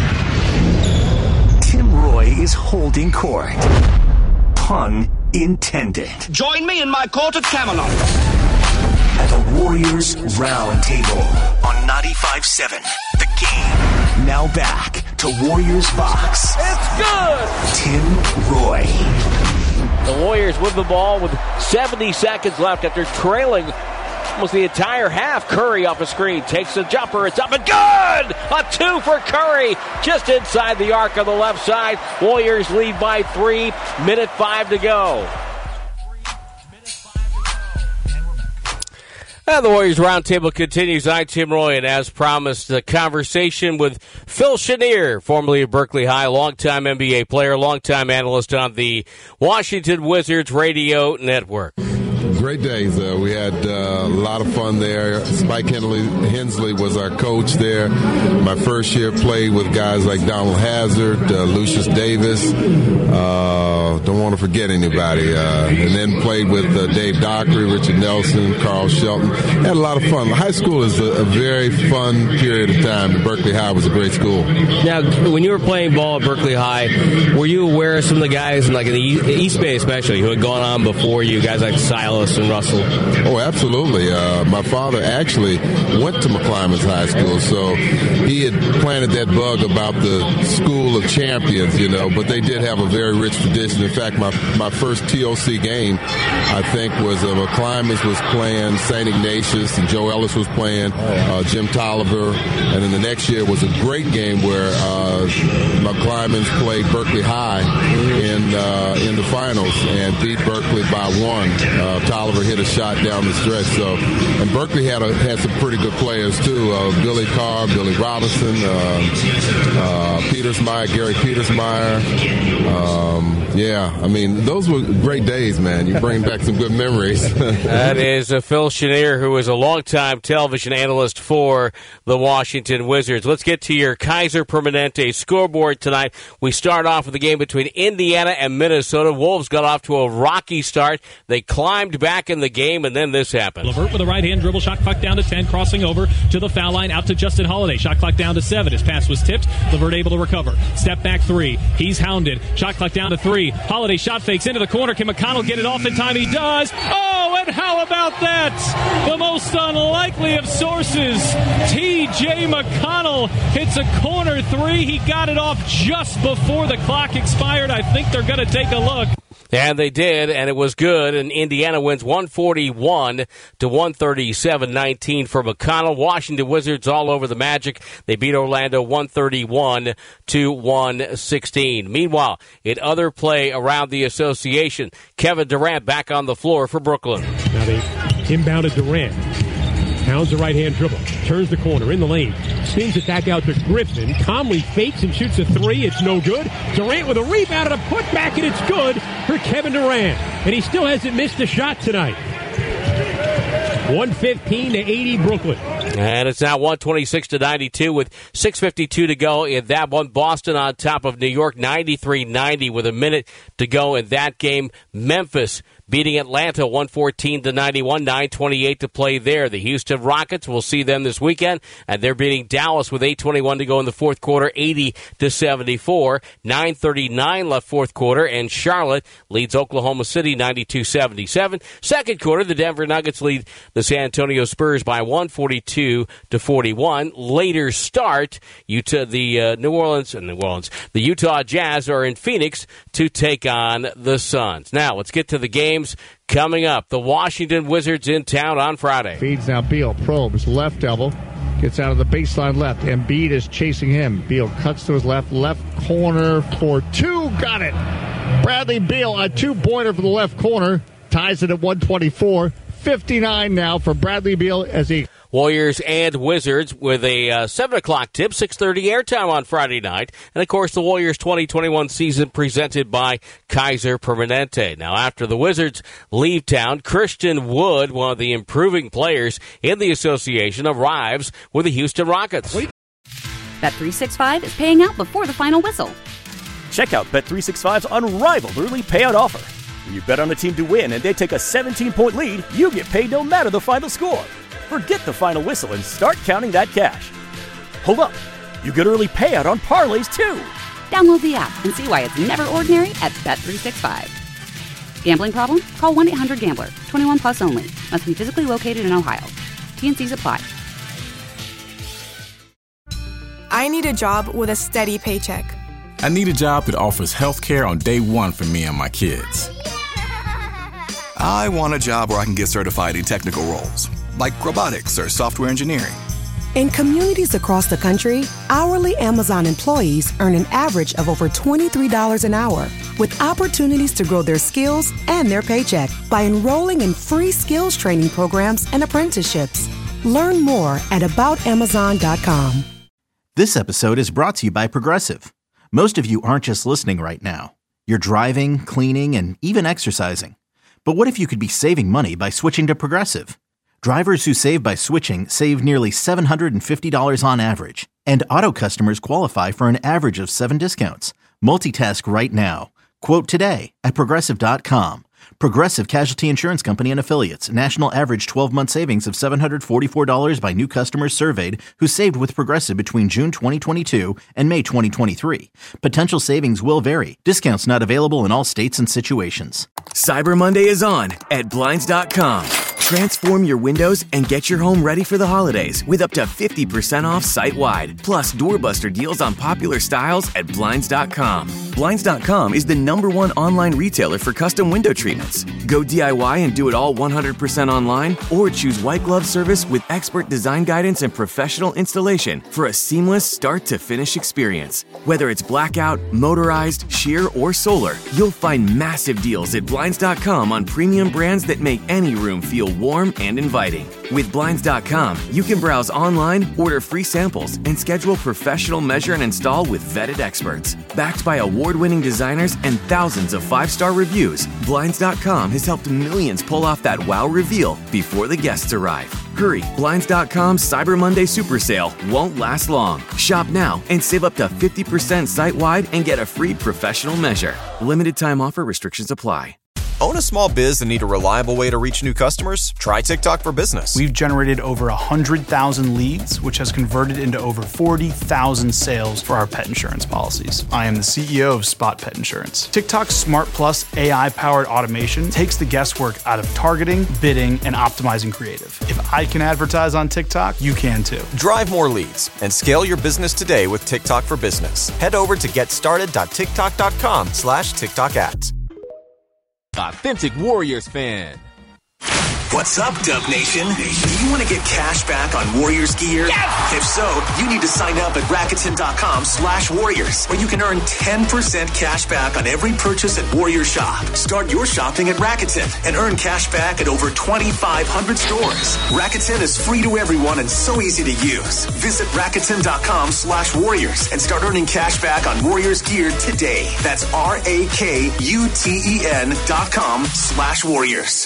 Tim Roy is holding court. Pun intended. Join me in my court at Camelot. At the Warriors Roundtable on ninety-five point seven The Game. Now back to Warriors Box. It's good! Tim Roy. The Warriors with the ball with seventy seconds left after trailing almost the entire half. Curry off a screen, takes a jumper, it's up and good! A two for Curry, just inside the arc on the left side. Warriors lead by three, minute five to go. And the Warriors Roundtable continues. I'm Tim Roy, and as promised, the conversation with Phil Chenier, formerly of Berkeley High, longtime N B A player, longtime analyst on the Washington Wizards Radio Network. Great days. Uh, we had uh, a lot of fun there. Spike Henley, Hensley was our coach there. My first year played with guys like Donald Hazard, uh, Lucius Davis. Uh, don't want to forget anybody. Uh, and then played with uh, Dave Dockery, Richard Nelson, Carl Shelton. Had a lot of fun. High school is a, a very fun period of time. Berkeley High was a great school. Now, when you were playing ball at Berkeley High, were you aware of some of the guys, like in the East Bay especially, who had gone on before you, guys like Silas and Russell? Oh, absolutely. Uh, my father actually went to McClymonds High School, so he had planted that bug about the school of champions, you know, but they did have a very rich tradition. In fact, my, my first T O C game, I think, was uh, McClymonds was playing Saint Ignatius, and Joe Ellis was playing uh, Jim Tolliver, and then the next year was a great game where uh, my saw Kleiman's play Berkeley High in uh, in the finals and beat Berkeley by one. Uh, Tolliver hit a shot down the stretch. So, and Berkeley had a, had some pretty good players too. Uh, Billy Carr, Billy Robinson, uh, uh, Petersmeyer, Gary Petersmeyer. Um, yeah, I mean, those were great days, man. You bring back some good memories. That is uh, Phil Chenier, who is a longtime television analyst for the Washington Wizards. Let's get to your Kaiser Permanente scoreboard tonight. We start off with the game between Indiana and Minnesota. Wolves got off to a rocky start. They climbed back in the game, and then this happened. LeVert with a right-hand dribble, shot clock down to ten, crossing over to the foul line, out to Justin Holiday. Shot clock down to seven. His pass was tipped. LeVert able to recover. Step back three. He's hounded. Shot clock down to three. Holiday shot fakes into the corner. Can McConnell get it off in time? He does. Oh, and how about that? The most unlikely of sources. T J McConnell hits a corner three. He got it off just before the clock expired. I think they're going to take a look. And they did, and it was good. And Indiana wins one forty-one to one thirty-seven nineteen for McConnell. Washington Wizards all over the Magic. They beat Orlando one thirty-one to one sixteen. Meanwhile, in other play around the association, Kevin Durant back on the floor for Brooklyn. Now they inbounded Durant. Pounds the right-hand dribble. Turns the corner in the lane. Spins it back out to Griffin. Conley fakes and shoots a three. It's no good. Durant with a rebound and a putback, and it's good for Kevin Durant. And he still hasn't missed a shot tonight. one fifteen to eighty Brooklyn. And it's now one twenty-six to ninety-two with six fifty-two to go in that one. Boston on top of New York ninety-three ninety with a minute to go in that game. Memphis beating Atlanta one fourteen to ninety-one, nine twenty-eight to play there. The Houston Rockets, we'll see them this weekend, and they're beating Dallas with eight twenty-one to go in the fourth quarter, eighty to seventy-four, nine thirty-nine left fourth quarter, and Charlotte leads Oklahoma City ninety-two seventy-seven. Second quarter, the Denver Nuggets lead the San Antonio Spurs by one forty-two to forty-one. Later start, Utah, the uh, New Orleans, uh, New Orleans, the Utah Jazz are in Phoenix to take on the Suns. Now, let's get to the games coming up. The Washington Wizards in town on Friday. Feeds now Beal, probes, left elbow, gets out of the baseline left. Embiid is chasing him. Beal cuts to his left, left corner for two. Got it. Bradley Beal, a two-pointer for the left corner, ties it at one twenty-four. fifty-nine now for Bradley Beal as he... Warriors and Wizards with a uh, seven o'clock tip, six thirty airtime on Friday night. And, of course, the Warriors twenty twenty-one season presented by Kaiser Permanente. Now, after the Wizards leave town, Christian Wood, one of the improving players in the association, arrives with the Houston Rockets. Bet three sixty-five is paying out before the final whistle. Check out Bet three sixty-five's unrivaled early payout offer. When you bet on a team to win and they take a seventeen-point lead, you get paid no matter the final score. Forget the final whistle and start counting that cash. Hold up. You get early payout on parlays, too. Download the app and see why it's never ordinary at Bet three sixty-five. Gambling problem? Call one eight hundred gambler. twenty-one plus only. Must be physically located in Ohio. T N Cs apply. I need a job with a steady paycheck. I need a job that offers health care on day one for me and my kids. I want a job where I can get certified in technical roles, like robotics or software engineering. In communities across the country, hourly Amazon employees earn an average of over twenty-three dollars an hour, with opportunities to grow their skills and their paycheck by enrolling in free skills training programs and apprenticeships. Learn more at about amazon dot com. This episode is brought to you by Progressive. Most of you aren't just listening right now. You're driving, cleaning, and even exercising. But what if you could be saving money by switching to Progressive? Drivers who save by switching save nearly seven hundred fifty dollars on average. And auto customers qualify for an average of seven discounts. Multitask right now. Quote today at Progressive dot com. Progressive Casualty Insurance Company and Affiliates. National average twelve-month savings of seven hundred forty-four dollars by new customers surveyed who saved with Progressive between June twenty twenty-two and May twenty twenty-three. Potential savings will vary. Discounts not available in all states and situations. Cyber Monday is on at Blinds dot com. Transform your windows and get your home ready for the holidays with up to fifty percent off site-wide. Plus, doorbuster deals on popular styles at Blinds dot com. Blinds dot com is the number one online retailer for custom window treatments. Go D I Y and do it all one hundred percent online, or choose white glove service with expert design guidance and professional installation for a seamless start-to-finish experience. Whether it's blackout, motorized, sheer, or solar, you'll find massive deals at Blinds dot com on premium brands that make any room feel warm and inviting. With Blinds dot com, you can browse online, order free samples, and schedule professional measure and install with vetted experts. Backed by award-winning designers and thousands of five-star reviews, Blinds dot com has helped millions pull off that wow reveal before the guests arrive. Hurry, Blinds dot com's Cyber Monday Super Sale won't last long. Shop now and save up to fifty percent site-wide and get a free professional measure. Limited time offer, restrictions apply. Own a small biz and need a reliable way to reach new customers? Try TikTok for Business. We've generated over one hundred thousand leads, which has converted into over forty thousand sales for our pet insurance policies. I am the C E O of Spot Pet Insurance. TikTok's Smart Plus A I-powered automation takes the guesswork out of targeting, bidding, and optimizing creative. If I can advertise on TikTok, you can too. Drive more leads and scale your business today with TikTok for Business. Head over to getstarted.tiktok.com slash TikTok ads. Authentic Warriors fan. What's up, Dub Nation? Do you want to get cash back on Warriors gear? Yes! If so, you need to sign up at Rakuten.com slash Warriors, where you can earn ten percent cash back on every purchase at Warrior Shop. Start your shopping at Rakuten and earn cash back at over twenty-five hundred stores. Rakuten is free to everyone and so easy to use. Visit Rakuten.com slash Warriors and start earning cash back on Warriors gear today. That's R-A-K-U-T-E-N dot com slash Warriors.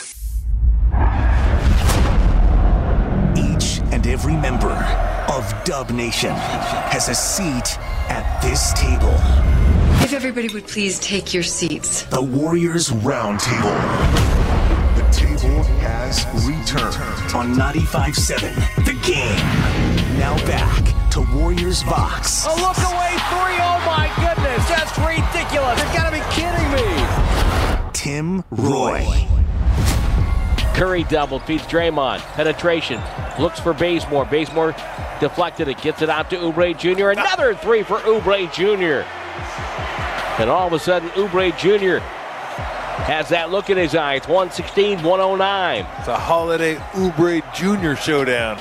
Each and every member of Dub Nation has a seat at this table. If everybody would please take your seats. The Warriors Roundtable. The table has returned on ninety-five point seven The Game. Now back to Warriors Vox. A look away three. Oh my goodness, that's ridiculous. You gotta be kidding me. Tim Roy. Curry double, feeds Draymond. Penetration. Looks for Bazemore. Bazemore deflected it. Gets it out to Oubre Junior Another three for Oubre Junior And all of a sudden, Oubre Junior has that look in his eye. It's one sixteen one oh nine. It's a Holiday Oubre Junior showdown.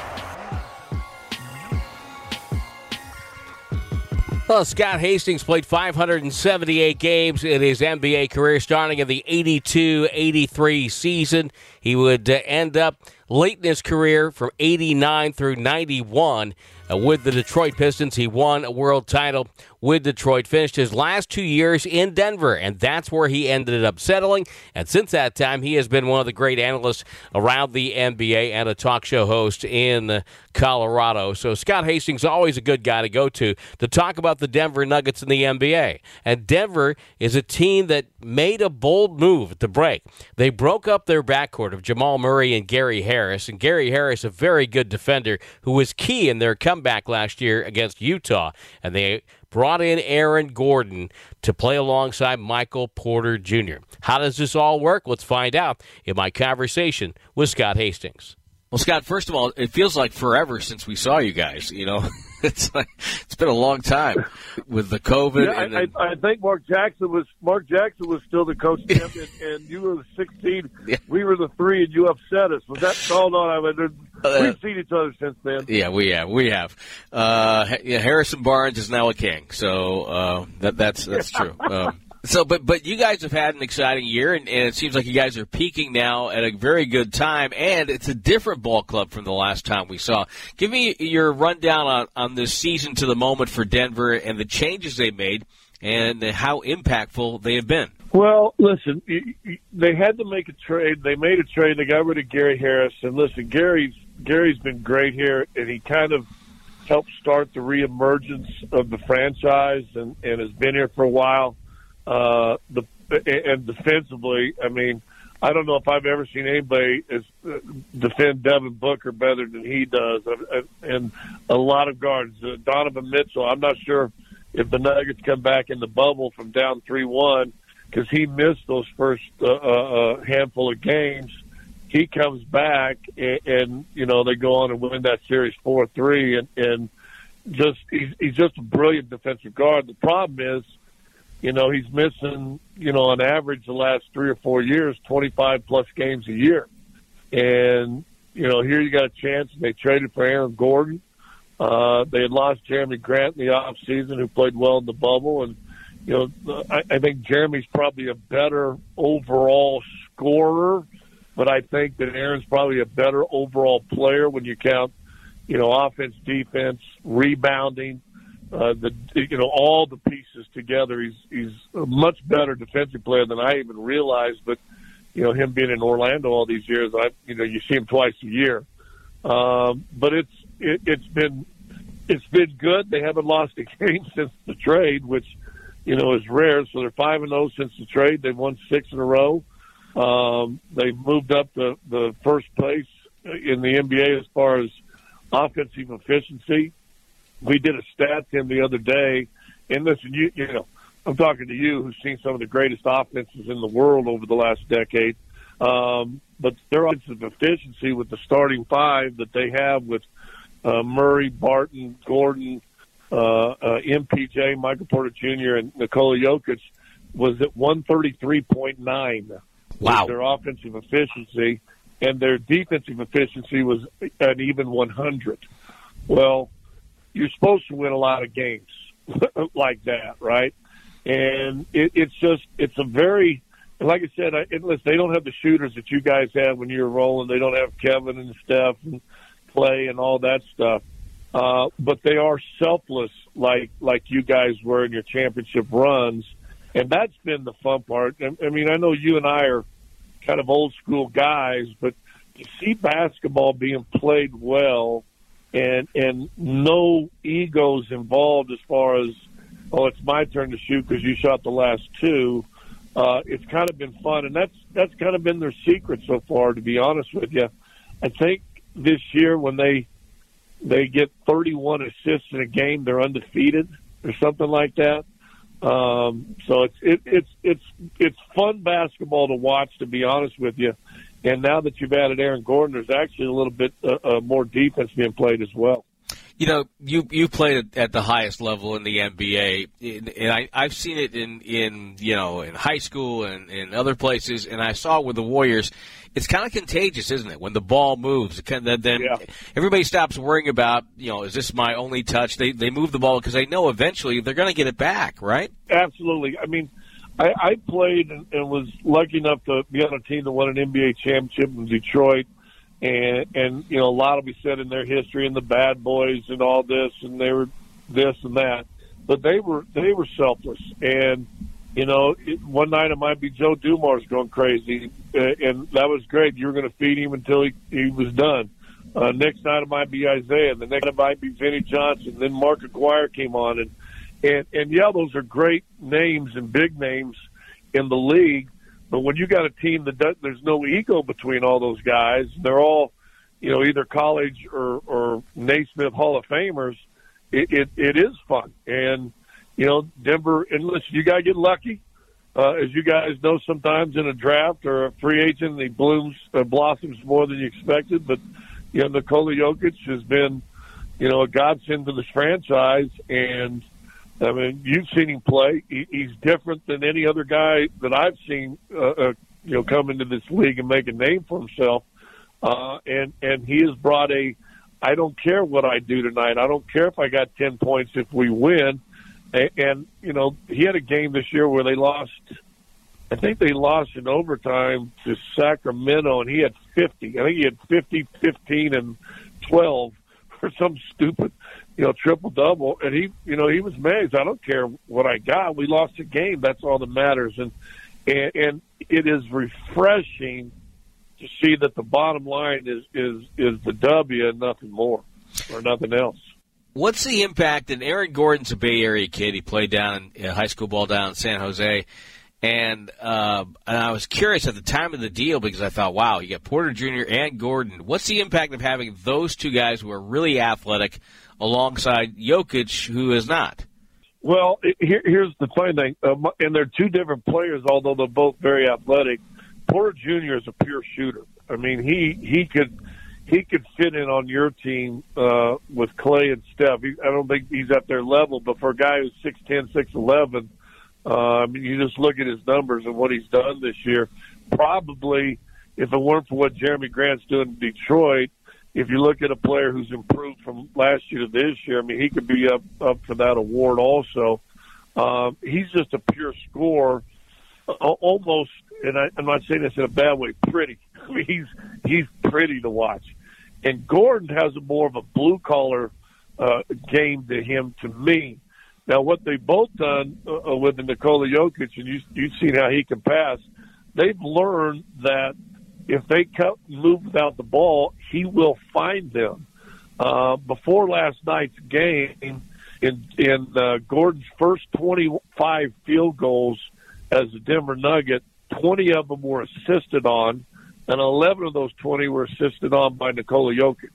Well, Scott Hastings played five hundred seventy-eight games in his N B A career, starting in the eighty-two eighty-three season. He would uh, end up late in his career from eighty-nine through ninety-one uh, with the Detroit Pistons. He won a world title with Detroit, finished his last two years in Denver, and that's where he ended up settling. And since that time, he has been one of the great analysts around the N B A and a talk show host in uh, Colorado. So Scott Hastings is always a good guy to go to to talk about the Denver Nuggets in the N B A. And Denver is a team that made a bold move at the break. They broke up their backcourt of Jamal Murray and Gary Harris. And Gary Harris, a very good defender who was key in their comeback last year against Utah. And they brought in Aaron Gordon to play alongside Michael Porter Junior How does this all work? Let's find out in my conversation with Scott Hastings. Well, Scott, first of all, it feels like forever since we saw you guys. You know, it's like it's been a long time with the COVID. Yeah, and I, then... I, I think Mark Jackson was Mark Jackson was still the coach, Tim, and, and you were the sixteen. Yeah. We were the three, and you upset us. Was that called on? I mean, Uh, we've seen each other since then. Yeah, we have. We have. Uh, yeah, Harrison Barnes is now a king, so uh, that, that's that's true. Um, so, but but you guys have had an exciting year, and, and it seems like you guys are peaking now at a very good time, and it's a different ball club from the last time we saw. Give me your rundown on, on this season to the moment for Denver and the changes they made and how impactful they have been. Well, listen, they had to make a trade. They made a trade. They got rid of Gary Harris. And listen, Gary's Gary's been great here, and he kind of helped start the reemergence of the franchise and, and has been here for a while. Uh, the and defensively, I mean, I don't know if I've ever seen anybody as, uh, defend Devin Booker better than he does, and, and a lot of guards. Uh, Donovan Mitchell, I'm not sure if the Nuggets come back in the bubble from down three one because he missed those first uh, uh, handful of games. He comes back, and, and you know they go on and win that series four three, and, and just he's, he's just a brilliant defensive guard. The problem is, you know, he's missing, you know, on average the last three or four years, twenty-five plus games a year. And, you know, here you got a chance. They traded for Aaron Gordon. Uh, they had lost Jeremy Grant in the offseason, who played well in the bubble. And, you know, I, I think Jeremy's probably a better overall scorer, but I think that Aaron's probably a better overall player when you count, you know, offense, defense, rebounding, uh, the you know all the pieces together. He's he's a much better defensive player than I even realized. But you know, him being in Orlando all these years, I you know you see him twice a year. Um, but it's it, it's been it's been good. They haven't lost a game since the trade, which you know is rare. So they're five and zero since the trade. They've won six in a row. Um, they moved up the, the first place in the N B A as far as offensive efficiency. We did a stat to him the other day, and listen, you, you know, I'm talking to you who's seen some of the greatest offenses in the world over the last decade. Um, but their offensive efficiency with the starting five that they have with uh, Murray, Barton, Gordon, uh, uh, M P J, Michael Porter Junior, and Nikola Jokic was at one thirty-three point nine. Wow. Their offensive efficiency, and their defensive efficiency was an even one hundred. Well, you're supposed to win a lot of games like that, right? And it, it's just, it's a very, like I said, I, unless they don't have the shooters that you guys have when you're rolling, they don't have Kevin and Steph and Clay and all that stuff. Uh, but they are selfless like like you guys were in your championship runs. And that's been the fun part. I mean, I know you and I are kind of old school guys, but to see basketball being played well and and no egos involved as far as, oh, it's my turn to shoot because you shot the last two, uh, it's kind of been fun. And that's that's kind of been their secret so far, to be honest with you. I think this year when they they get thirty-one assists in a game, they're undefeated or something like that. Um, so it's it, it's it's it's fun basketball to watch, to be honest with you. And now that you've added Aaron Gordon, there's actually a little bit uh, uh, more defense being played as well. You know, you you played at the highest level in the N B A, and I, I've seen it in, in you know in high school and in other places, and I saw it with the Warriors. It's kind of contagious, isn't it? When the ball moves, it kind of, then yeah. everybody stops worrying about, you know, is this my only touch? They they move the ball because they know eventually they're going to get it back, right? Absolutely. I mean, I, I played and, and was lucky enough to be on a team that won an N B A championship in Detroit. And, and, you know, a lot will be said in their history and the bad boys and all this, and they were this and that. But they were they were selfless. And, you know, it, one night it might be Joe Dumars going crazy, uh, and that was great. You were going to feed him until he, he was done. Uh, next night it might be Isaiah. The next night it might be Vinnie Johnson. Then Mark Aguirre came on. And, and, and, yeah, those are great names and big names in the league. But when you got a team that does, there's no ego between all those guys, they're all, you know, either college or, or Naismith Hall of Famers, it, it, it is fun. And, you know, Denver, and listen, you got to get lucky. Uh, as you guys know, sometimes in a draft or a free agent, he blooms, uh, blossoms more than you expected. But, you know, Nikola Jokic has been, you know, a godsend to this franchise. And, I mean, you've seen him play. He, he's different than any other guy that I've seen, uh, uh, you know, come into this league and make a name for himself. Uh, and, and he has brought a, I don't care what I do tonight. I don't care if I got ten points if we win. And, and, you know, he had a game this year where they lost, I think they lost in overtime to Sacramento, and he had fifty. I think he had fifty, fifteen, and twelve for some stupid, you know, triple-double. And he, you know, he was amazed. I don't care what I got. We lost a game. That's all that matters. And, and, and it is refreshing to see that the bottom line is, is, is the W and nothing more or nothing else. What's the impact? And Aaron Gordon's a Bay Area kid. He played down in high school ball down in San Jose. And, uh, and I was curious at the time of the deal because I thought, wow, you got Porter Junior and Gordon. What's the impact of having those two guys who are really athletic alongside Jokic, who is not? Well, here, here's the funny thing. Um, and they're two different players, although they're both very athletic. Porter Junior is a pure shooter. I mean, he, he could he could fit in on your team uh, with Clay and Steph. He, I don't think he's at their level, but for a guy who's six ten, six eleven, Uh, I mean, you just look at his numbers and what he's done this year. Probably, if it weren't for what Jeremy Grant's doing in Detroit, if you look at a player who's improved from last year to this year, I mean, he could be up, up for that award also. Um, he's just a pure scorer, almost, and I, I'm not saying this in a bad way, pretty. I mean, he's, he's pretty to watch. And Gordon has a more of a blue-collar uh, game to him, to me. Now, what they've both done uh, with the Nikola Jokic, and you, you've seen how he can pass, they've learned that if they cut, move without the ball, he will find them. Uh, before last night's game, in, in uh, Gordon's first twenty-five field goals as a Denver Nugget, twenty of them were assisted on, and eleven of those twenty were assisted on by Nikola Jokic.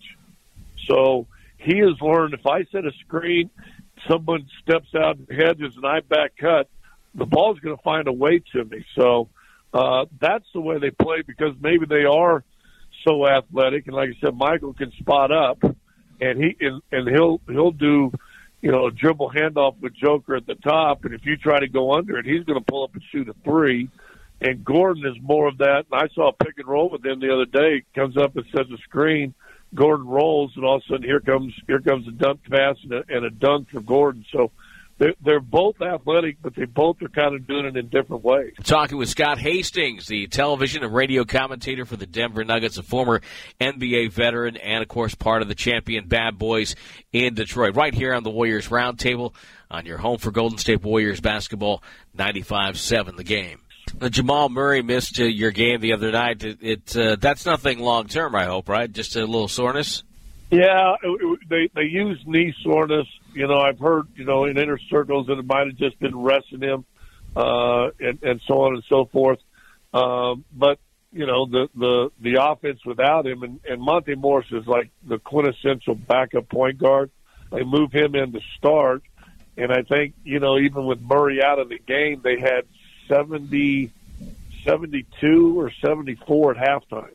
So he has learned, if I set a screen, someone steps out and hedges and I back cut, the ball's going to find a way to me. So uh, that's the way they play, because maybe they are so athletic. And like I said, Michael can spot up, and he and, and he'll he'll do, you know, a dribble handoff with Joker at the top. And if you try to go under it, he's going to pull up and shoot a three. And Gordon is more of that. And I saw a pick and roll with him the other day. Comes up and sets a screen. Gordon rolls, and all of a sudden here comes here comes a dunk pass and a, and a dunk for Gordon. So they're, they're both athletic, but they both are kind of doing it in different ways. Talking with Scott Hastings, the television and radio commentator for the Denver Nuggets, a former N B A veteran, and, of course, part of the champion Bad Boys in Detroit. Right here on the Warriors Roundtable on your home for Golden State Warriors basketball, ninety-five seven The Game. Uh, Jamal Murray missed uh, your game the other night. It, it uh, that's nothing long term, I hope, right? Just a little soreness. Yeah, it, it, they they use knee soreness. You know, I've heard, you know, in inner circles that it might have just been resting him, uh, and and so on and so forth. Um, but you know, the the the offense without him, and, and Monte Morris is like the quintessential backup point guard. They move him in to start, and I think, you know, even with Murray out of the game, they had seventy, seventy-two or seventy-four at halftime.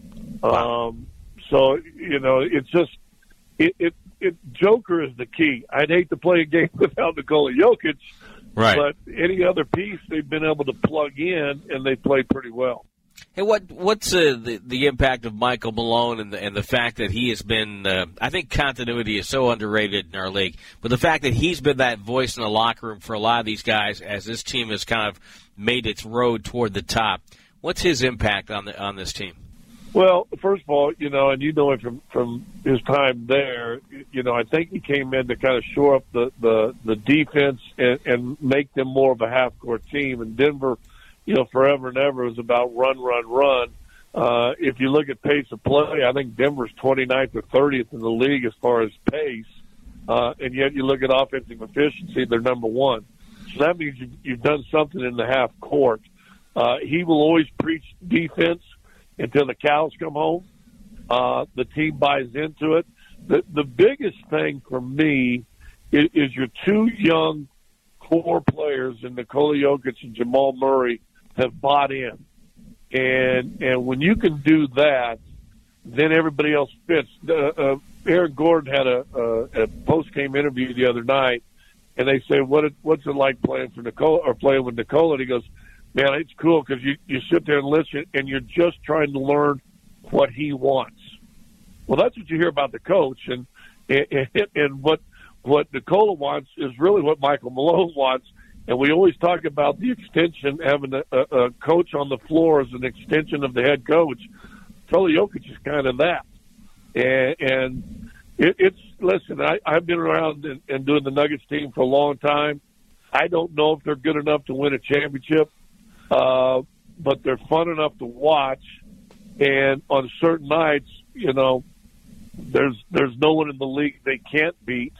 Wow. Um, so, you know, it's just, it, it, it, Joker is the key. I'd hate to play a game without Nikola Jokic, right, but any other piece they've been able to plug in, and they play pretty well. Hey, what what's uh, the the impact of Michael Malone and the and the fact that he has been? Uh, I think continuity is so underrated in our league, but the fact that he's been that voice in the locker room for a lot of these guys as this team has kind of made its road toward the top. What's his impact on the on this team? Well, first of all, you know, and you know it from from his time there. You know, I think he came in to kind of shore up the the, the defense and, and make them more of a half court team. And Denver, you know, forever and ever was about run, run, run. Uh, if you look at pace of play, I think Denver's twenty-ninth or thirtieth in the league as far as pace. Uh, and yet you look at offensive efficiency, they're number one. So that means you've, you've done something in the half court. Uh, he will always preach defense until the cows come home. Uh, the team buys into it. The, the biggest thing for me is, is your two young core players in Nikola Jokic and Jamal Murray have bought in. And and when you can do that, then everybody else fits. Uh, uh, Aaron Gordon had a, a, a post-game interview the other night, and they say, "What it, what's it like playing for Nikola or playing with Nikola?" And he goes, "Man, it's cool because you, you sit there and listen, and you're just trying to learn what he wants." Well, that's what you hear about the coach, and and, and what what Nikola wants is really what Michael Malone wants. And we always talk about the extension, having a, a, a coach on the floor as an extension of the head coach. Nikola Jokic is kind of that. And, and it, it's, listen, I, I've been around and, and doing the Nuggets team for a long time. I don't know if they're good enough to win a championship, uh, but they're fun enough to watch. And on certain nights, you know, there's there's no one in the league they can't beat.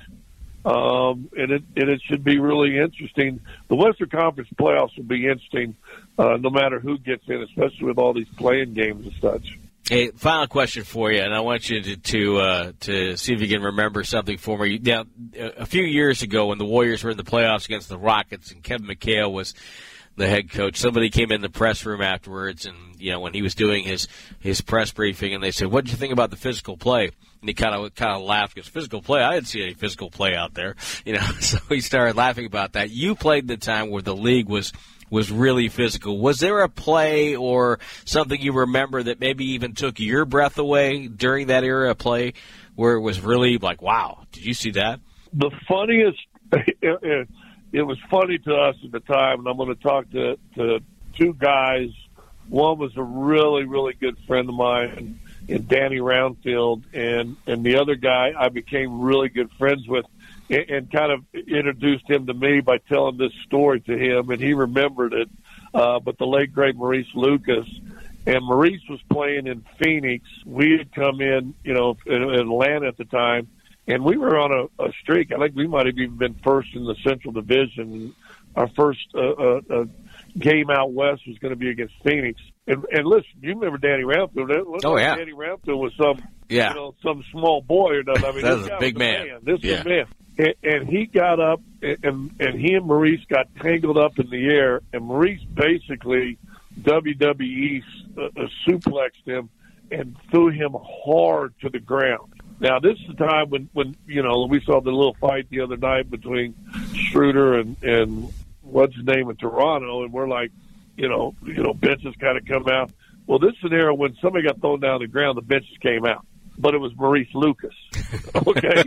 Um, and it and it should be really interesting. The Western Conference playoffs will be interesting, uh, no matter who gets in, especially with all these playing games and such. Hey, final question for you, and I want you to to, uh, to see if you can remember something for me. Now, a few years ago, when the Warriors were in the playoffs against the Rockets, and Kevin McHale was the head coach. Somebody came in the press room afterwards, and you know when he was doing his his press briefing, and they said, "What did you think about the physical play?" And he kind of kind of laughed because physical play. I didn't see any physical play out there, you know. So he started laughing about that. You played the time where the league was was really physical. Was there a play or something you remember that maybe even took your breath away during that era of play, where it was really like, "Wow, did you see that?" The funniest. It, it was funny to us at the time, and I'm going to talk to, to two guys. One was a really, really good friend of mine, in Danny Roundfield, and, and the other guy I became really good friends with, and, and kind of introduced him to me by telling this story to him, and he remembered it. Uh, but the late, great Maurice Lucas. And Maurice was playing in Phoenix. We had come in, you know, in, in Atlanta at the time, and we were on a, a streak. I think we might have even been first in the Central Division. Our first uh, uh, uh, game out west was going to be against Phoenix. And, and listen, you remember Danny Roundfield? It wasn't oh like yeah, Danny Roundfield was some, yeah. you know, some small boy or nothing. I mean, that this was guy a big was man. man. This yeah. was a man. And, and he got up, and and he and Maurice got tangled up in the air, and Maurice basically W W E uh, uh, suplexed him and threw him hard to the ground. Now, this is the time when, when you know, we saw the little fight the other night between Schroeder and, and what's his name in Toronto, and we're like, you know, you know, benches kind of come out. Well, this is an era when somebody got thrown down on the ground, the benches came out. But it was Maurice Lucas, okay?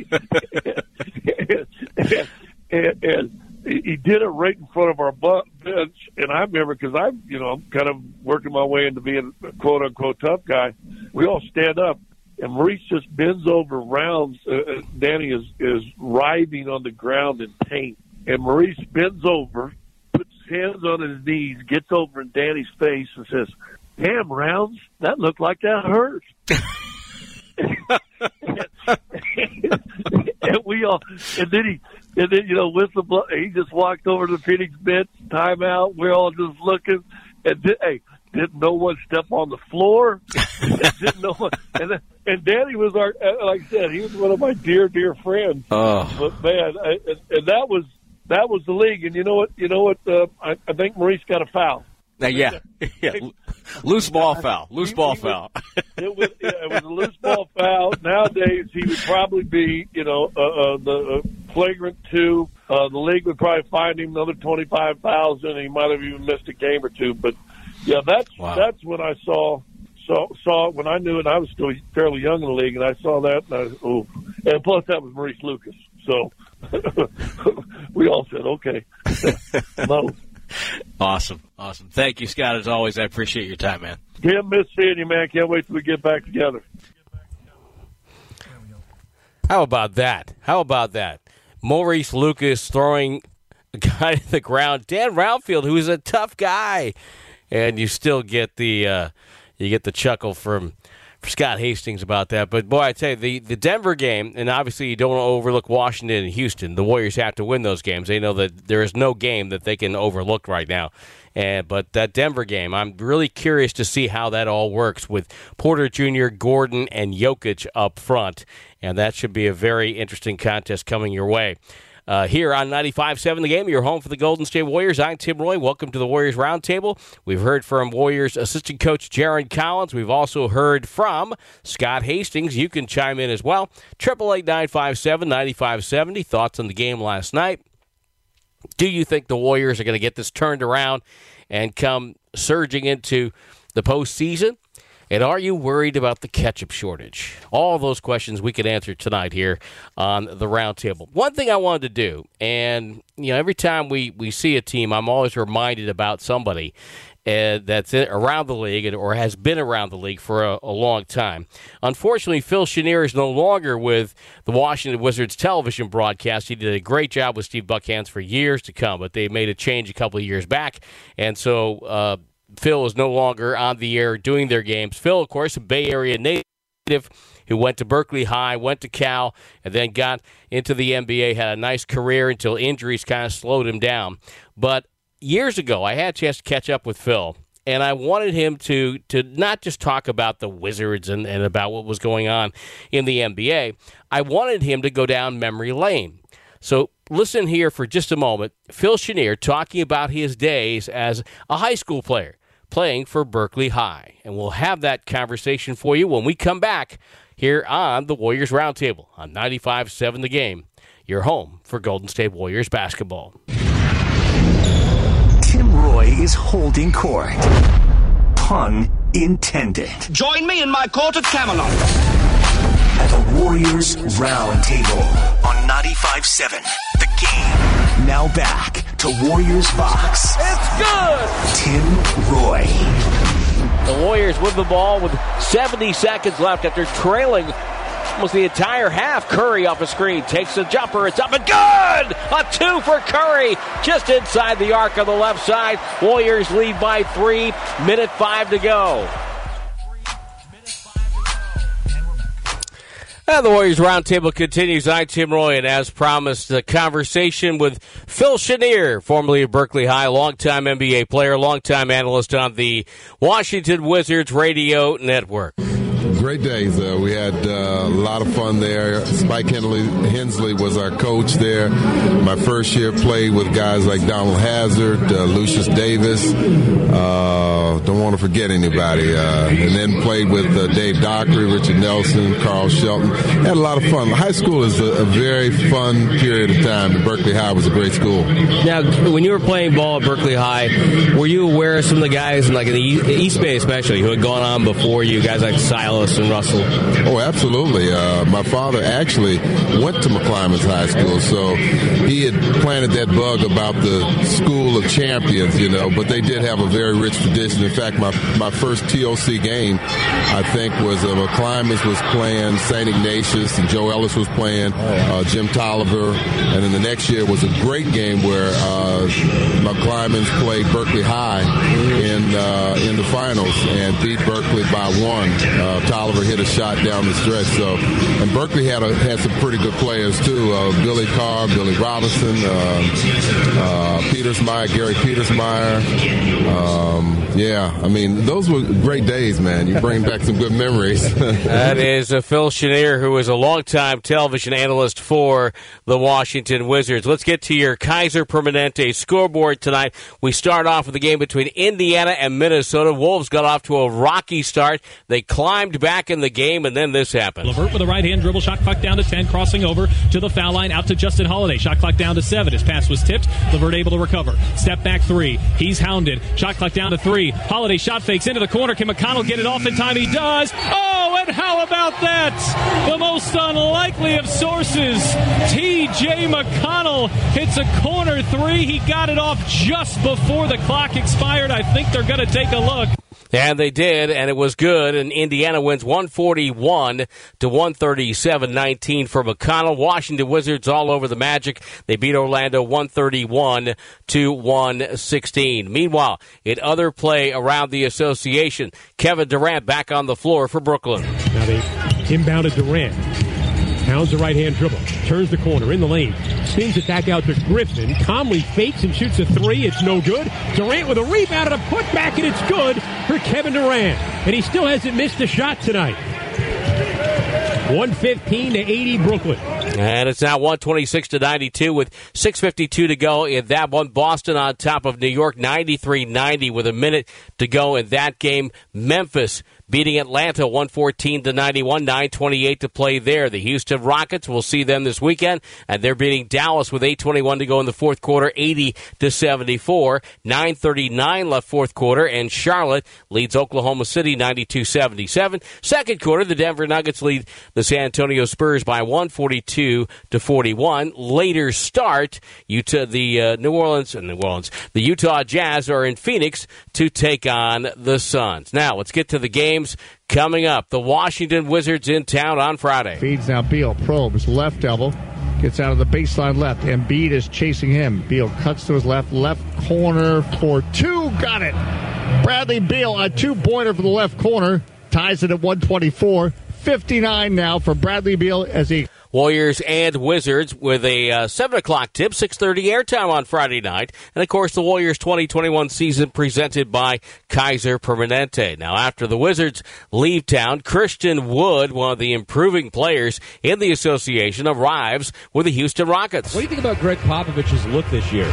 and, and, and, and he did it right in front of our bench, and I remember because I'm, you know, I'm kind of working my way into being a quote-unquote tough guy. We all stand up, and Maurice just bends over, rounds. Uh, Danny is, is writhing on the ground in pain. And Maurice bends over, puts his hands on his knees, gets over in Danny's face and says, "Damn, Rounds, that looked like that hurt." and, and we all, and then he, and then, you know, with the blood, he just walked over to the Phoenix bench, timeout. We're all just looking, and did, hey, didn't no one step on the floor. didn't know one, and then, and Danny was our, like I said, he was one of my dear, dear friends. Oh. But man, I, and, and that was that was the league. And you know what? You know what? Uh, I, I think Maurice got a foul. Uh, yeah, yeah. Loose ball foul. Loose ball he, he foul. Was, it, was, yeah, it was a loose ball foul. Nowadays, he would probably be, you know, uh, uh, the uh, flagrant two. Uh, the league would probably fine him another twenty-five thousand. He might have even missed a game or two. But yeah, that's wow. that's when I saw saw saw when I knew it. I was still fairly young in the league, and I saw that. And I was, oh, and plus that was Maurice Lucas. So we all said, okay, no. Awesome. Awesome. Thank you, Scott, as always. I appreciate your time, man. Can't miss seeing you, man. Can't wait till we get back together. How about that? How about that? Maurice Lucas throwing a guy to the ground. Dan Roundfield, who's a tough guy. And you still get the uh, you get the chuckle from Scott Hastings about that. But, boy, I tell you, the, the Denver game, and obviously you don't want to overlook Washington and Houston. The Warriors have to win those games. They know that there is no game that they can overlook right now. And But that Denver game, I'm really curious to see how that all works with Porter Junior, Gordon, and Jokic up front. And that should be a very interesting contest coming your way. Uh, here on ninety-five point seven The Game, your home for the Golden State Warriors. I'm Tim Roy. Welcome to the Warriors Roundtable. We've heard from Warriors assistant coach Jaron Collins. We've also heard from Scott Hastings. You can chime in as well. eight eight eight, nine five seven, nine five seven zero. Thoughts on the game last night? Do you think the Warriors are going to get this turned around and come surging into the postseason? And are you worried about the ketchup shortage? All those questions we could answer tonight here on the Roundtable. One thing I wanted to do, and you know, every time we, we see a team, I'm always reminded about somebody uh, that's in, around the league or has been around the league for a, a long time. Unfortunately, Phil Chenier is no longer with the Washington Wizards television broadcast. He did a great job with Steve Buckhantz for years to come, but they made a change a couple of years back, and so uh, Phil is no longer on the air doing their games. Phil, of course, a Bay Area native who went to Berkeley High, went to Cal, and then got into the N B A, had a nice career until injuries kind of slowed him down. But years ago, I had a chance to catch up with Phil, and I wanted him to to not just talk about the Wizards and, and about what was going on in the N B A. I wanted him to go down memory lane So listen here for just a moment. Phil Chenier talking about his days as a high school player playing for Berkeley High. And we'll have that conversation for you when we come back here on the Warriors Roundtable on ninety-five point seven The Game, your home for Golden State Warriors basketball. Tim Roye is holding court. Pun intended. Join me in my court at Camelot. At the Warriors Roundtable on ninety-five point seven The Game. Now back to Warriors Vox. It's good! Tim Roye. The Warriors with the ball with seventy seconds left after trailing almost the entire half. Curry off a screen, takes a jumper, it's up and good! A two for Curry, just inside the arc on the left side. Warriors lead by three, minute five to go. And the Warriors Roundtable continues. I'm Tim Roye, and as promised, the conversation with Phil Chenier, formerly of Berkeley High, longtime N B A player, longtime analyst on the Washington Wizards Radio Network. Great days. Uh, we had uh, a lot of fun there. Spike Henley, Hensley was our coach there. My first year played with guys like Donald Hazard, uh, Lucius Davis. Uh, don't want to forget anybody. Uh, and then played with uh, Dave Dockery, Richard Nelson, Carl Shelton. Had a lot of fun. High school is a, a very fun period of time, and Berkeley High was a great school. Now, when you were playing ball at Berkeley High, were you aware of some of the guys, like in the East Bay especially, who had gone on before you, guys like Silas and Russell? Oh, absolutely. Uh, my father actually went to McClymonds High School, so he had planted that bug about the school of champions, you know, but they did have a very rich tradition. In fact, my, my first T O C game, I think, was uh, McClymonds was playing Saint Ignatius, and Joe Ellis was playing uh, Jim Tolliver, and then the next year was a great game where uh, McClymonds played Berkeley High in, uh, in the finals and beat Berkeley by one. Uh, Tolliver hit a shot down the stretch. So, and Berkeley had a, had some pretty good players too. Uh, Billy Carr, Billy Robinson, uh, uh, Petersmeyer, Gary Petersmeyer. Um, yeah, I mean, those were great days, man. You bring back some good memories. That is uh, Phil Chenier, who is a longtime television analyst for the Washington Wizards. Let's get to your Kaiser Permanente scoreboard tonight. We start off with the game between Indiana and Minnesota. Wolves got off to a rocky start. They climbed back in the game, and then this happened. LeVert with a right-hand dribble, shot clock down to ten, crossing over to the foul line, out to Justin Holiday. Shot clock down to seven. His pass was tipped. LeVert able to recover. Step back three. He's hounded. Shot clock down to three. Holiday shot fakes into the corner. Can McConnell get it off in time? He does. Oh, and how about that? The most unlikely of sources. T J McConnell hits a corner three. He got it off just before the clock expired. I think they're going to take a look. And they did, and it was good, and Indiana wins one forty-one to one thirty-seven nineteen for McConnell. Washington Wizards all over the Magic. They beat Orlando one thirty-one to one sixteen. Meanwhile, in other play around the association, Kevin Durant back on the floor for Brooklyn. Now they inbounded Durant. Pounds the right-hand dribble. Turns the corner in the lane. Spins it back out to Griffin. Calmly fakes and shoots a three. It's no good. Durant with a rebound and a putback, and it's good for Kevin Durant. And he still hasn't missed a shot tonight. one fifteen to eighty Brooklyn. And it's now one twenty-six to ninety-two with six fifty-two to go in that one. Boston on top of New York ninety-three ninety with a minute to go in that game. Memphis beating Atlanta one fourteen to ninety-one, nine twenty-eight to play there. The Houston Rockets, we'll see them this weekend, and they're beating Dallas with eight twenty-one to go in the fourth quarter, eighty to seventy-four, nine thirty-nine left fourth quarter, and Charlotte leads Oklahoma City ninety-two seventy-seven. Second quarter, the Denver Nuggets lead the San Antonio Spurs by one forty-two to forty-one. Later start, Utah, the uh, New Orleans, uh, New Orleans, the Utah Jazz are in Phoenix to take on the Suns. Now, let's get to the game coming up. The Washington Wizards in town on Friday. Feeds now Beal, probes, left elbow, gets out of the baseline left. Embiid is chasing him. Beal cuts to his left, left corner for two. Got it. Bradley Beal, a two-pointer for the left corner. Ties it at one twenty-four. fifty-nine now for Bradley Beal as he... Warriors and Wizards with a uh, seven o'clock tip, six thirty airtime on Friday night. And, of course, the Warriors twenty twenty-one season presented by Kaiser Permanente. Now, after the Wizards leave town, Christian Wood, one of the improving players in the association, arrives with the Houston Rockets. What do you think about Greg Popovich's look this year?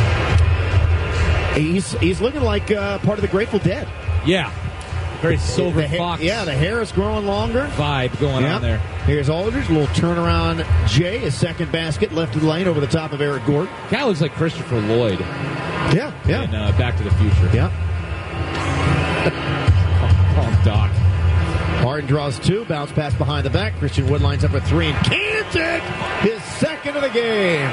He's he's looking like uh, part of the Grateful Dead. Yeah. Very Silver the ha- Fox. Yeah, the hair is growing longer. Vibe going yep. on there. Here's Aldridge, a little turnaround Jay, his second basket, left of the lane over the top of Eric Gordon. Guy looks like Christopher Lloyd. Yeah, yeah. In uh, Back to the Future. Yeah. Call him Doc. Harden draws two, bounce pass behind the back. Christian Wood lines up a three and cans it! His second of the game.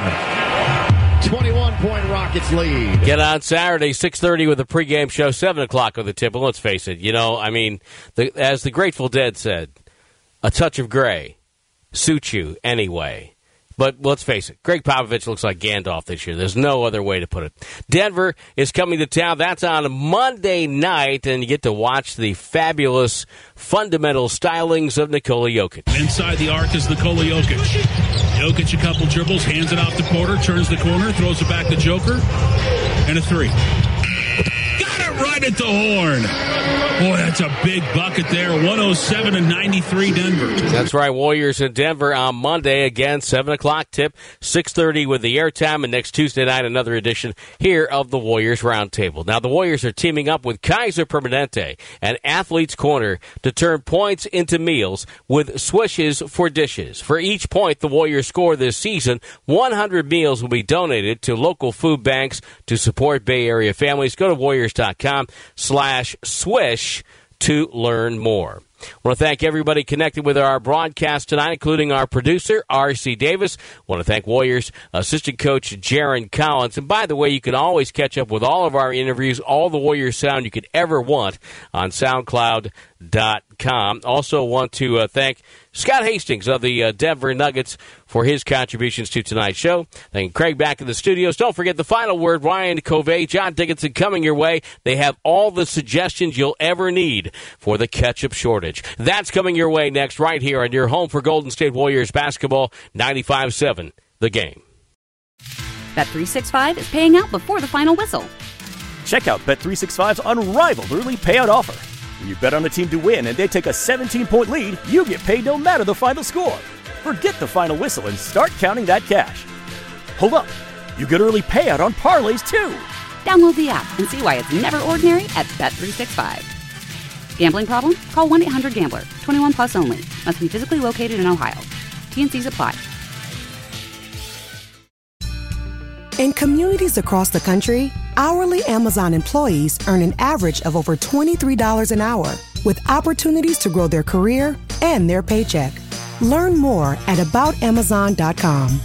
twenty-one point Rockets lead. Get on Saturday, six thirty with a pregame show, seven o'clock with the tip. And let's face it, you know, I mean, the, as the Grateful Dead said, a touch of gray suits you anyway. But let's face it, Greg Popovich looks like Gandalf this year. There's no other way to put it. Denver is coming to town. That's on Monday night, and you get to watch the fabulous fundamental stylings of Nikola Jokic. Inside the arc is Nikola Jokic. Jokic a couple dribbles, hands it off to Porter, turns the corner, throws it back to Joker, and a three. Got it right at the horn. Boy, that's a big bucket there. one oh seven to ninety-three Denver. That's right, Warriors in Denver on Monday. Again, seven o'clock tip, six thirty with the airtime, and next Tuesday night, another edition here of the Warriors Roundtable. Now, the Warriors are teaming up with Kaiser Permanente and Athlete's Corner to turn points into meals with Swishes for Dishes. For each point the Warriors score this season, one hundred meals will be donated to local food banks to support Bay Area families. Go to Warriors.com slash swish to learn more. I want to thank everybody connected with our broadcast tonight, including our producer, R C Davis. I want to thank Warriors assistant coach Jaron Collins. And by the way, you can always catch up with all of our interviews, all the Warriors sound you could ever want on SoundCloud dot com. Also want to uh, thank Scott Hastings of the uh, Denver Nuggets for his contributions to tonight's show. Thank Craig back in the studios. Don't forget the final word, Ryan Covey, John Dickinson coming your way. They have all the suggestions you'll ever need for the ketchup shortage. That's coming your way next right here on your home for Golden State Warriors basketball, ninety-five seven The Game. Bet three sixty-five is paying out before the final whistle. Check out Bet three sixty-five's unrivaled early payout offer. When you bet on a team to win and they take a seventeen-point lead, you get paid no matter the final score. Forget the final whistle and start counting that cash. Hold up. You get early payout on parlays, too. Download the app and see why it's never ordinary at Bet three sixty-five. Gambling problem? Call one eight hundred gambler. twenty-one plus only. Must be physically located in Ohio. T and C's apply. In communities across the country, hourly Amazon employees earn an average of over twenty-three dollars an hour, with opportunities to grow their career and their paycheck. Learn more at about amazon dot com.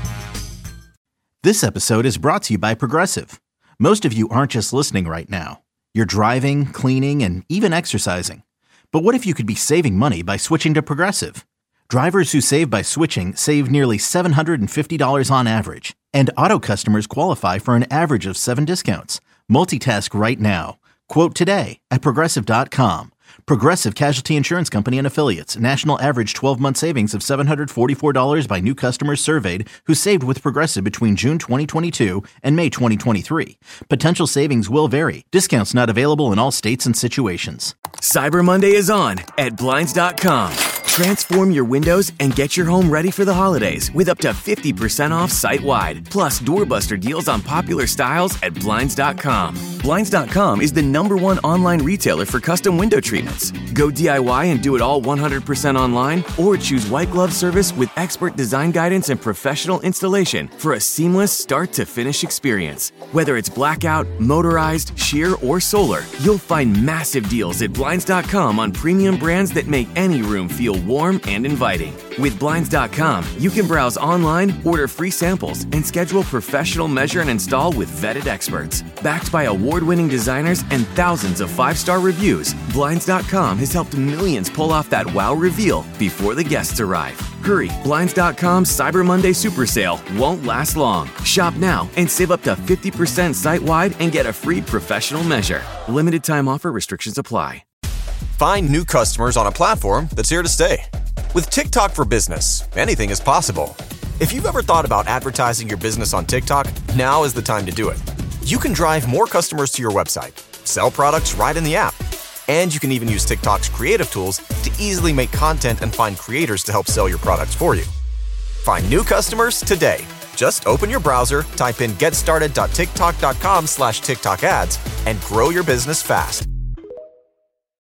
This episode is brought to you by Progressive. Most of you aren't just listening right now. You're driving, cleaning, and even exercising. But what if you could be saving money by switching to Progressive? Drivers who save by switching save nearly seven hundred fifty dollars on average. And auto customers qualify for an average of seven discounts. Multitask right now. Quote today at Progressive dot com. Progressive Casualty Insurance Company and Affiliates. National average twelve-month savings of seven hundred forty-four dollars by new customers surveyed who saved with Progressive between June twenty twenty-two and May twenty twenty-three. Potential savings will vary. Discounts not available in all states and situations. Cyber Monday is on at Blinds dot com. Transform your windows and get your home ready for the holidays with up to fifty percent off site-wide. Plus, doorbuster deals on popular styles at Blinds dot com. Blinds dot com is the number one online retailer for custom window treatments. Go D I Y and do it all one hundred percent online, or choose white glove service with expert design guidance and professional installation for a seamless start-to-finish experience. Whether it's blackout, motorized, sheer, or solar, you'll find massive deals at Blinds dot com on premium brands that make any room feel warm and inviting. With Blinds dot com, you can browse online, order free samples, and schedule professional measure and install with vetted experts. Backed by award-winning designers and thousands of five-star reviews, Blinds dot com has helped millions pull off that wow reveal before the guests arrive. Hurry, Blinds dot com's Cyber Monday Super Sale won't last long. Shop now and save up to fifty percent site-wide and get a free professional measure. Limited time offer, restrictions apply. Find new customers on a platform that's here to stay. With TikTok for Business, anything is possible. If you've ever thought about advertising your business on TikTok, now is the time to do it. You can drive more customers to your website, sell products right in the app, and you can even use TikTok's creative tools to easily make content and find creators to help sell your products for you. Find new customers today. Just open your browser, type in getstarted.tiktok.com slash TikTok ads, and grow your business fast.